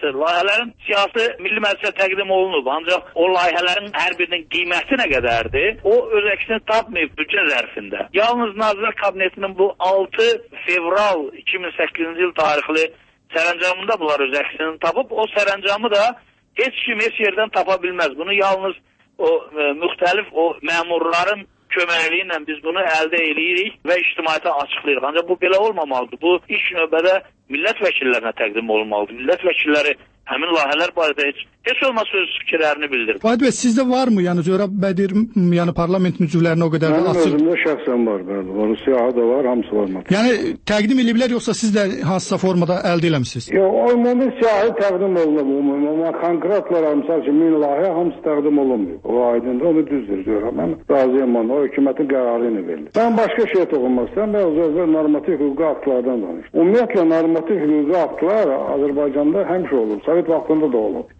siyahısı Milli Məclisə təqdim olunub, ancaq o layihələrin hər birinin qiyməti nə qədərdir? O öz əksini tapmayıb büdcə zərfində. Yalnız Nazirlər Kabinetinin bu 6 fevral 2008-ci il tarixli sərəncamında bunlar öz əksini tapıb, o sərəncamı da heç kim heç yerdən tapa bilməz. Bunu yalnız o müxtəlif o məmurların köməkliyi ilə biz bunu əldə edirik və ictimaiyyətə açıqlayırıq. Ancaq bu belə olmamalıdır. Bu ilk növbədə millət vəkillərinə təqdim olunmalıdır. Millət vəkilləri həmin layihələr barədə heç olmasa öz fikirlərini bildirir. Vahid bəy, sizdə varmı? Yəni Zöhrab bəy deyir, yəni parlament üzvlərinə o qədər Mənim açıq. özümdə şəxsən var, bəli. Var, siyahı da var, hamısı var. Yəni təqdim ediblər yoxsa siz də hansısa formada əldə eləmisiniz? Yox, ümumi siyahı təqdim olunub, amma konkretlər misal üçün 1000 layihə hamısı təqdim olunmuyor. O aydındır, onu düzdür Zöhrab. Mən razıyam onunla, o hökumətin qərarı ilə verilir. Ben başka şey toxunmaq istəyirəm, ben normativ hüquqi aktlardan danışdım. Ümumiyyətlə normativ hüquqi aktlar Azərbaycanda həmişə olur, Sovet vaxtında da olur.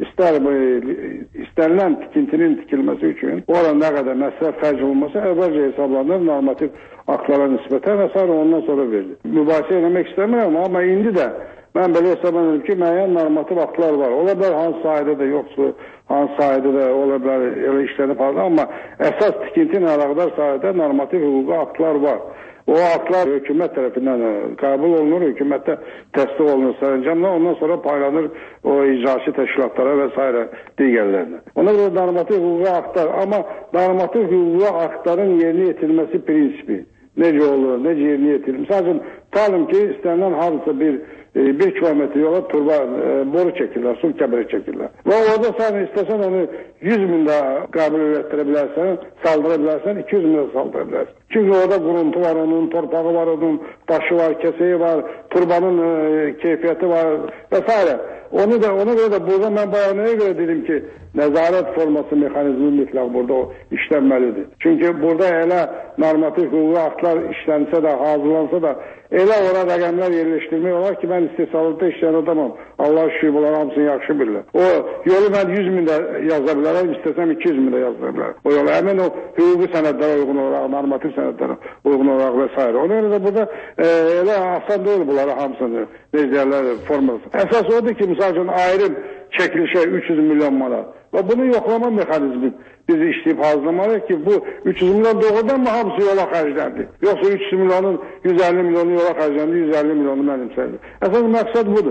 İstənilən tikintinin tikilməsi üçün orada nə qədər məsrəf xərc olunması əvvəlcə hesablanır normativ aktlara nisbətən və sonra ondan sonra verilir. Mübahisə eləmək istəmirəm, amma indi də mən belə hesab edirəm ki, müəyyən normativ aktlar var. Ola bilər hansı sahədə də yoxdur, hansı sahədə də ola bilər elə işlənib halda, amma əsas tikinti ilə əlaqədar sahədə normativ hüquqi aktlar var. O aktlar hökumət tərəfindən qəbul olunur, hökumətdə təsdiq olunur sərəncamla, ondan sonra paylanır o icraçı təşkilatlara və s. digərlərinə. Ona görə normativ hüquqi aktlar, amma normativ hüquqi aktların yerinə yetirilməsi prinsipi necə olur, necə yerinə yetirilir? Sadəcə, talım ki, istənilən hadisa bir kilometre yola turba boru çəkirlər, su kəbəri çəkirlər. Və orada sən istəsən onu 100 min də qəbul etdirə bilərsən, saldıra bilərsən, 200 min də saldıra bilərsən. Çünki orada quruntu var, onun torpağı var, onun daşı var, kəsəyi var, turbanın keyfiyyəti var və s. Ona görə də burada mən bayağı nəyə görə dedim ki, nəzarət forması mexanizmi mütləq burada işlənməlidir. Çünki burada elə normativ hüquqi aktlar işlənsə də, hazırlansa da, elə ora rəqəmlər yerləşdirmək olar ki, mən istehsalatda işləyən adamam. Allah şükür, bunlar hamısını yaxşı bilirlər. O yolu mən 100 min də yaza bilərəm, istəsəm 200 min də yaza bilərəm. O yolu həmin o hüquqi sənədlərə uyğun olaraq, normativ sənədlərə uyğun olaraq və s. Ona görə də burada elə asan deyil bunları hamısını necələr forması. Əsas odur ki, misal üçün ayrım çəkilişə 300 milyon manat. Və bunu yoxlama mexanizmi biz işləyib hazırlamalıyıq ki, bu 300 milyon doğrudan mı hamısı yola xərcləndi? Yoxsa 300 milyonun 150 milyonu yola xərcləndi, 150 milyonu mənimsədi. Əsas məqsəd budur.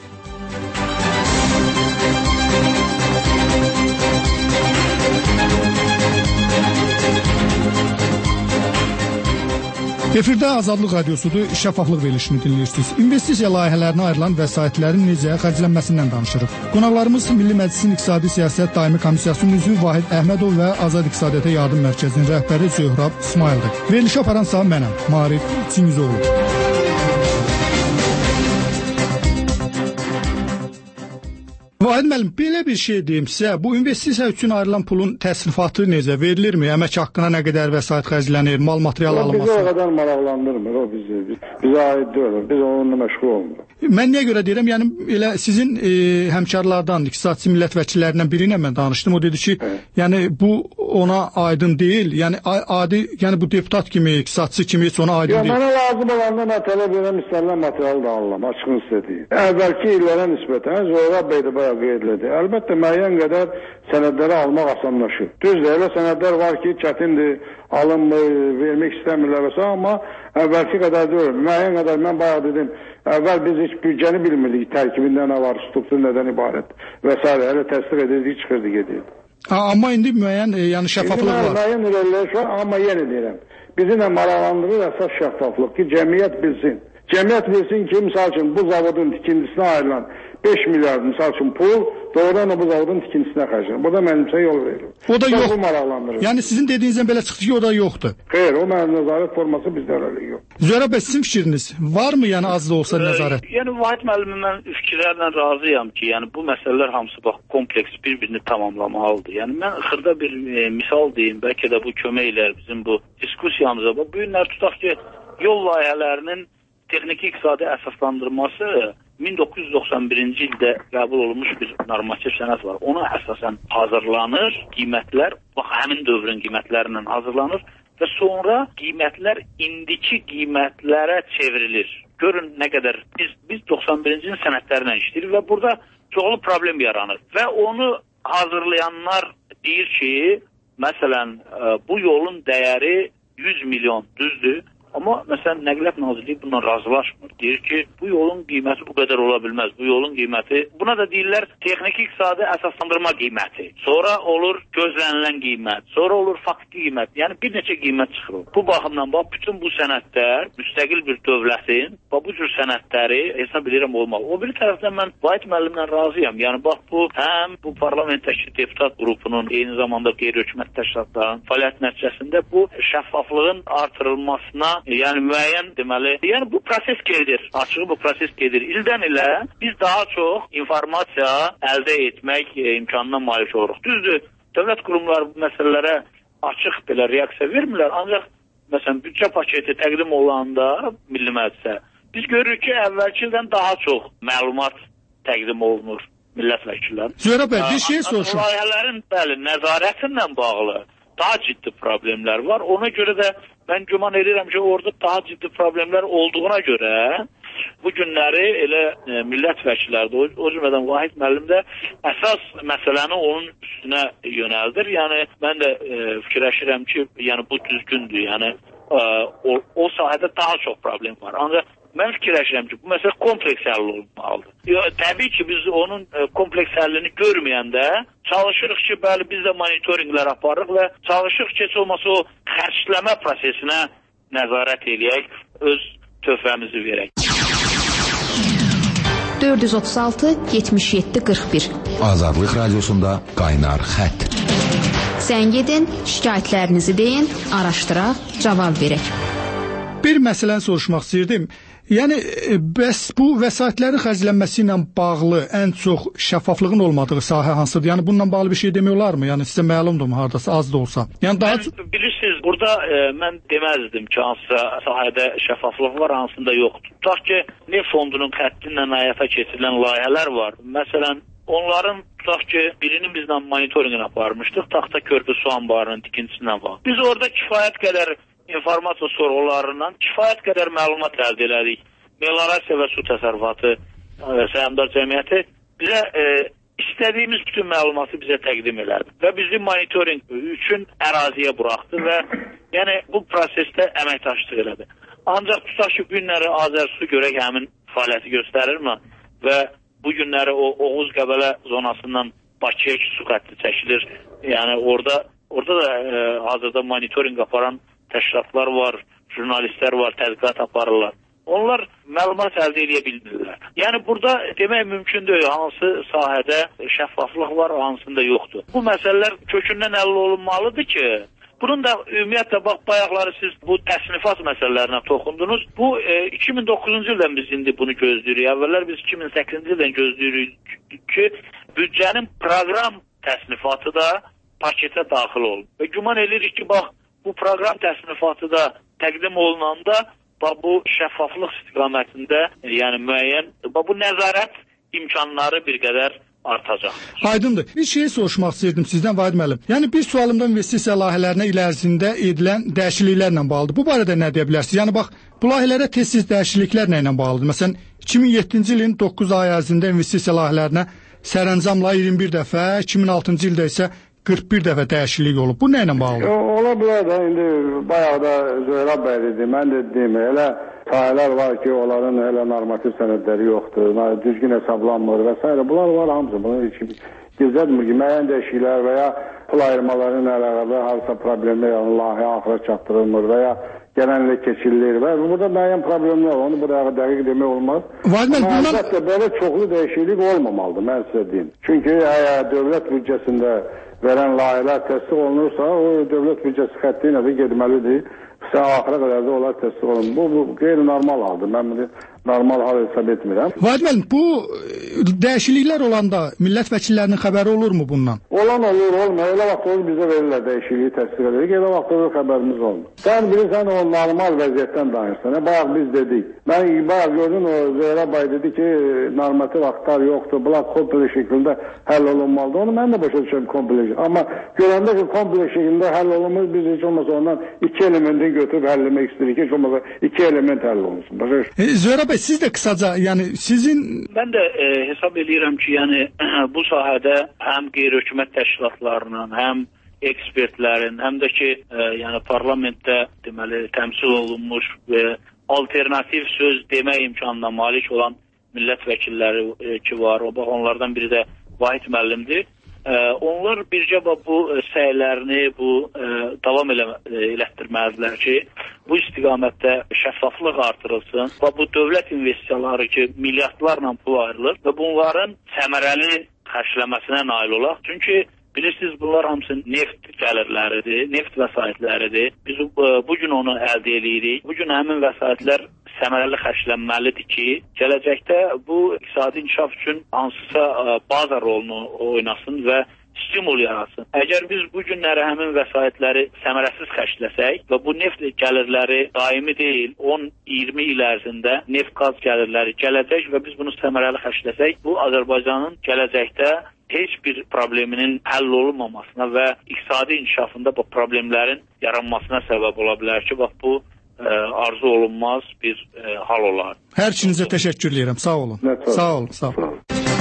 Efirdə Azadlıq Radiosudur, şəffaflıq verilişini dinləyirsiniz. İnvestisiya layihələrinə ayrılan vəsaitlərin necə xərclənməsindən danışırıq. Qonaqlarımız Milli Məclisin İqtisadi Siyasət Daimi Komissiyasının üzvü Vahid Əhmədov və Azad İqtisadiyyata Yardım Mərkəzinin rəhbəri Zöhrab İsmayıldır. Verilişi aparansa mənəm, Maarif Çingizoğlu. Vahid müəllim, belə bir şey deyim sizə, bu investisiya üçün ayrılan pulun təsrifatı necə verilirmi? Əmək haqqına nə qədər vəsait xərclənir, mal material alınması? Bizi o qədər maraqlandırmır, o bizə aid deyil, biz onunla məşğul olmuruq. Mən niyə görə deyirəm, yəni elə sizin həmkarlardan, iqtisadçı millət vəkillərindən biri ilə mən danışdım, o dedi ki, yəni bu ona aydın deyil, yəni adi, yəni bu deputat kimi, iqtisadçı kimi heç ona aydın deyil. Mənə lazım olanda mən tələb edirəm, istənilən materialı da alıram, açığın istədiyi. Əvvəlki illərə nisbətən Zöhrab bəy də bayağı qeyd elədi. Əlbəttə müəyyən qədər sənədləri almaq asanlaşır. Düzdür, elə sənədlər var ki, çətindir, alınmır, vermək istəmirlər və s. amma əvvəlki qədər deyil. Müəyyən qədər mən bayağı dedim, əvvəl biz heç büdcəni bilmirdik, tərkibində nə var, struktur nədən ibarət və s. Elə təsdiq edirdik, çıxırdı, gedirdi. Amma indi müəyyən yəni şəffaflıq var. Müəyyən irəliləyiş var, amma yenə deyirəm, bizi nə maraqlandırır əsas şəffaflıq ki, cəmiyyət bilsin. Cəmiyyət bilsin ki, misal üçün bu zavodun tikintisinə ayrılan 5 milyar misal üçün pul doğrudan bu zavodun tikintisinə xərclənir. Bu da mənimsə yol verir. O da yox. Yəni sizin dediyinizdən belə çıxdı ki, o da yoxdur. Xeyr, o mənim nəzarət forması bizdə hələ yox. Zöhrab bəy, sizin fikriniz varmı, yəni az da olsa nəzarət? Yəni Vahid müəllimin mən fikirlərlə razıyam ki, yəni bu məsələlər hamısı bax kompleks bir-birini tamamlamalıdır. Yəni mən xırda bir misal deyim, bəlkə də bu kömək elər bizim bu diskusiyamıza. Bu günlər tutaq ki, yol layihələrinin texniki iqtisadi əsaslandırması 1991-ci ildə qəbul olunmuş bir normativ sənəd var. Ona əsasən hazırlanır, qiymətlər bax həmin dövrün qiymətlərindən hazırlanır və sonra qiymətlər indiki qiymətlərə çevrilir. Görün nə qədər biz 91-ci ilin sənədlərindən işləyirik və burada çoxlu problem yaranır və onu hazırlayanlar deyir ki, məsələn bu yolun dəyəri 100 milyon düzdür. Amma məsələn Nəqliyyat Nazirliyi bununla razılaşmır. Deyir ki, bu yolun qiyməti bu qədər ola bilməz. Bu yolun qiyməti, buna da deyirlər texniki iqtisadi əsaslandırma qiyməti. Sonra olur gözlənilən qiymət, sonra olur faktiki qiymət. Yəni bir neçə qiymət çıxır. Bu baxımdan bax bütün bu sənədlər müstəqil bir dövlətin və bu cür sənədləri hesab edirəm olmalı. O bir tərəfdən mən Vahid müəllimlə razıyam. Yəni bax bu həm bu parlamentdəki deputat qrupunun, eyni zamanda qeyri-hökumət təşkilatlarının fəaliyyət nəticəsində bu şəffaflığın artırılmasına, yəni müəyyən deməli, yəni bu proses gedir. Açığı bu proses gedir. İldən ilə biz daha çox informasiya əldə etmək imkanına malik oluruq. Düzdür, dövlət qurumları bu məsələlərə açıq belə reaksiya vermirlər. Ancaq məsələn büdcə paketi təqdim olanda Milli Məclisə biz görürük ki, əvvəlki ildən daha çox məlumat təqdim olunur millət vəkillərinin. Zöhrə bəy, bir şey soruşum. Layihələrin bəli nəzarətinlə bağlı daha ciddi problemlər var. Ona görə də mən güman edirəm ki, orada daha ciddi problemlər olduğuna görə bu günləri elə millət vəkilləri də, o cümlədən Vahid müəllim də əsas məsələni onun üstünə yönəldir. Yəni mən də fikirləşirəm ki, yəni bu düzgündür. Yəni o sahədə daha çox problem var. Ancaq mən fikirləşirəm ki, bu məsələ kompleks həll olmalıdır. Təbii ki, biz onun kompleks həllini görməyəndə çalışırıq ki, bəli, biz də monitorinqlər aparırıq və çalışırıq ki, heç olmasa o xərcləmə prosesinə nəzarət eləyək, öz töhfəmizi verək. 436-77-41 Azadlıq Radiosunda qaynar xətt. Zəng edin, şikayətlərinizi deyin, araşdıraq, cavab verək. Bir məsələni soruşmaq istəyirdim. Yəni, bəs bu vəsaitlərin xərclənməsi ilə bağlı ən çox şəffaflığın olmadığı sahə hansıdır? Yəni, bununla bağlı bir şey demək olar mı? Yəni, sizə məlumdur mu, haradasa, az da olsa? Yəni, daha çox... Bilirsiniz, burada mən deməzdim ki, hansısa sahədə şəffaflıq var, hansında yoxdur. Tutaq ki, neft fondunun xətti ilə həyata keçirilən layihələr var. Məsələn, onların tutaq ki, birinin bizlə monitorinqini aparmışdıq, Taxta Körpü su anbarının tikintisindən var. Biz orada kifayət qədər informasiya sorğularından kifayət qədər məlumat əldə elədik. Meliorasiya və su təsərrüfatı səhmdar cəmiyyəti bizə istədiyimiz bütün məlumatı bizə təqdim elədi və bizi monitorinq üçün əraziyə buraxdı və yəni bu prosesdə əməkdaşlıq elədi. Ancaq tutaq ki, günləri Azərsu görək həmin fəaliyyəti göstərirmi və bu günləri o Oğuz-Qəbələ zonasından Bakıya ki, su xətti çəkilir. Yəni orada da hazırda monitorinq aparan təşkilatlar var, jurnalistlər var, tədqiqat aparırlar. Onlar məlumat əldə edə bilmirlər. Yəni burada demək mümkün deyil, hansı sahədə şəffaflıq var, hansında yoxdur. Bu məsələlər kökündən həll olunmalıdır ki, bunun da ümumiyyətlə bax bayaqları siz bu təsnifat məsələlərinə toxundunuz. Bu 2009-cu ildən biz indi bunu gözləyirik. Əvvəllər biz 2008-ci ildən gözləyirik ki, büdcənin proqram təsnifatı da paketə daxil olub. Və güman edirik ki, bax bu proqram təsnifatı da təqdim olunanda bu şəffaflıq istiqamətində yəni müəyyən bu nəzarət imkanları bir qədər artacaq. Aydındır. Bir şey soruşmaq istəyirdim sizdən Vahid müəllim. Yəni bir sualımda investisiya layihələrinə il ərzində edilən dəyişikliklərlə bağlıdır. Bu barədə nə deyə bilərsiniz? Yəni bax, bu layihələrə tez-tez dəyişikliklər nə ilə bağlıdır? Məsələn, 2007-ci ilin 9 ay ərzində investisiya layihələrinə sərəncamla 21 dəfə, 2006-cı ildə isə 41 dəfə dəyişiklik olub. Bu nə ilə bağlıdır? Ola bilər də, indi bayağı da Zöhrə bəy dedi, mən də dedim, elə sahələr var ki, onların elə normativ sənədləri yoxdur, düzgün hesablanmır və s. Bunlar var hamısı, bunu heç gizlətmir ki, müəyyən dəyişikliklər və ya pul ayırmaların əlaqədə hansısa problemlər, yəni layihə axıra çatdırılmır və ya genəlliklə keçirilir və burada müəyyən problemlər var, onu buraya dəqiq demək olmaz. Əlbəttə, belə çoxlu dəyişiklik olmamalıdır, mən sizə deyim. Çünki əgər dövlət büdcəsində verən layihələr təsdiq olunursa, o dövlət büdcəsi xətti ilə də getməlidir. Axıra qədər də onlar təsdiq olunur. Bu qeyri-normal haldır. Mən bunu normal hal hesab etmirəm. Vahid müəllim, bu dəyişikliklər olanda millət vəkillərinin xəbəri olurmu bundan? Olur, olmur. Elə vaxt olur bizə verirlər dəyişikliyi təsdiq edirik. Elə vaxt olur xəbərimiz olmur. Sən bilirsən o normal vəziyyətdən danışsan. Bayaq biz dedik. Mən bayaq gördüm o Zöhrə bəy dedi ki, normativ aktlar yoxdur. Bunlar kompleks şəkildə həll olunmalıdır. Onu mən də başa düşürəm kompleks. Amma görəndə ki, kompleks şəkildə həll olunmur, biz heç olmasa ondan iki elementin götürüb həlləmək istəyirik. Heç olmasa iki element həll olunsun. Zöhrə bəy, siz də qısaca, yəni sizin... Mən də hesab edirəm ki, yəni bu sahədə həm qeyri-hökumət təşkilatlarının, həm ekspertlərin, həm də ki, yəni parlamentdə deməli təmsil olunmuş və alternativ söz demək imkanına malik olan millət vəkilləri ki var, onlardan biri də Vahid müəllimdir. Onlar bircə bu səylərini davam elətdirməlidirlər ki, bu istiqamətdə şəffaflıq artırılsın və bu dövlət investisiyaları ki, milyardlarla pul ayrılır və bunların səmərəli xərcləməsinə nail olaq. Çünki bilirsiniz, bunlar hamısı neft gəlirləridir, neft vəsaitləridir. Biz bugün onu əldə edirik. Bugün həmin vəsaitlər səmərəli xərclənməlidir ki, gələcəkdə bu iqtisadi inkişaf üçün hansısa baza rolunu oynasın və stimul yaratsın. Əgər biz bu günləri həmin vəsaitləri səmərəsiz xərcləsək və bu neft gəlirləri daimi deyil, 10-20 il ərzində neft-qaz gəlirləri gələcək və biz bunu səmərəli xərcləsək, bu Azərbaycanın gələcəkdə heç bir probleminin həll olunmamasına və iqtisadi inkişafında bu problemlərin yaranmasına səbəb ola bilər ki, bu arzu olunmaz bir hal olar. Hər ikinizə təşəkkür edirəm. Sağ olun. Sağ olun. Sağ olun.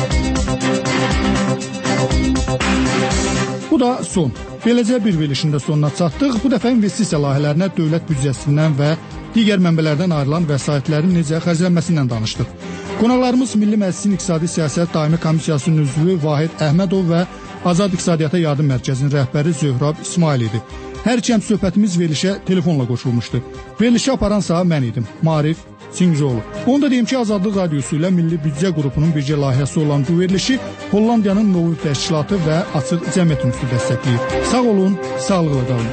Bu da son. Beləcə bir verilişin də sonuna çatdıq. Bu dəfə investisiya layihələrinə dövlət büdcəsindən və digər mənbələrdən ayrılan vəsaitlərin necə xərclənməsindən danışdıq. Qonaqlarımız Milli Məclisin İqtisadi Siyasət Daimi Komissiyasının üzvü Vahid Əhmədov və Azad İqtisadiyyata Yardım Mərkəzinin rəhbəri Zöhrab İsmail idi. Hər iki söhbətimiz verilişə telefonla qoşulmuşdu. Verilişi aparansa mən idim, Marif Sincoğlu. Onu da deyim ki, Azadlıq Radiosu ilə Milli Büdcə qrupunun bircə layihəsi olan bu verilişi Hollandiyanın Novu Təşkilatı və Açıq Cəmiyyət Institutu dəstəkləyir. Sağ olun, sağlıqla qalın.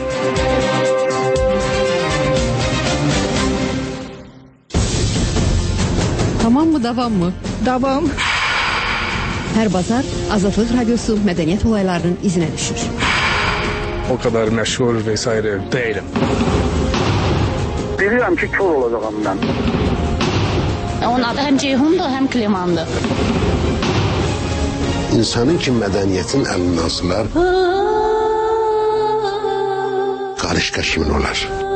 Tamam mı, davam mı? Davam. Hər bazar Azadlıq Radiosu mədəniyyət olaylarının izinə düşür. O kadar məşhur vesaire değilim. Bilirəm ki, kör olacağım mən. Onun adı həm Ceyhundur, həm Klimandır. İnsanın ki, mədəniyyətin əlindən sılar, qarışqa kimin olar?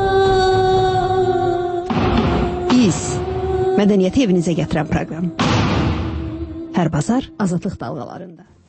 Biz mədəniyyəti evinizə gətirən proqram. Hər bazar Azadlıq dalğalarında.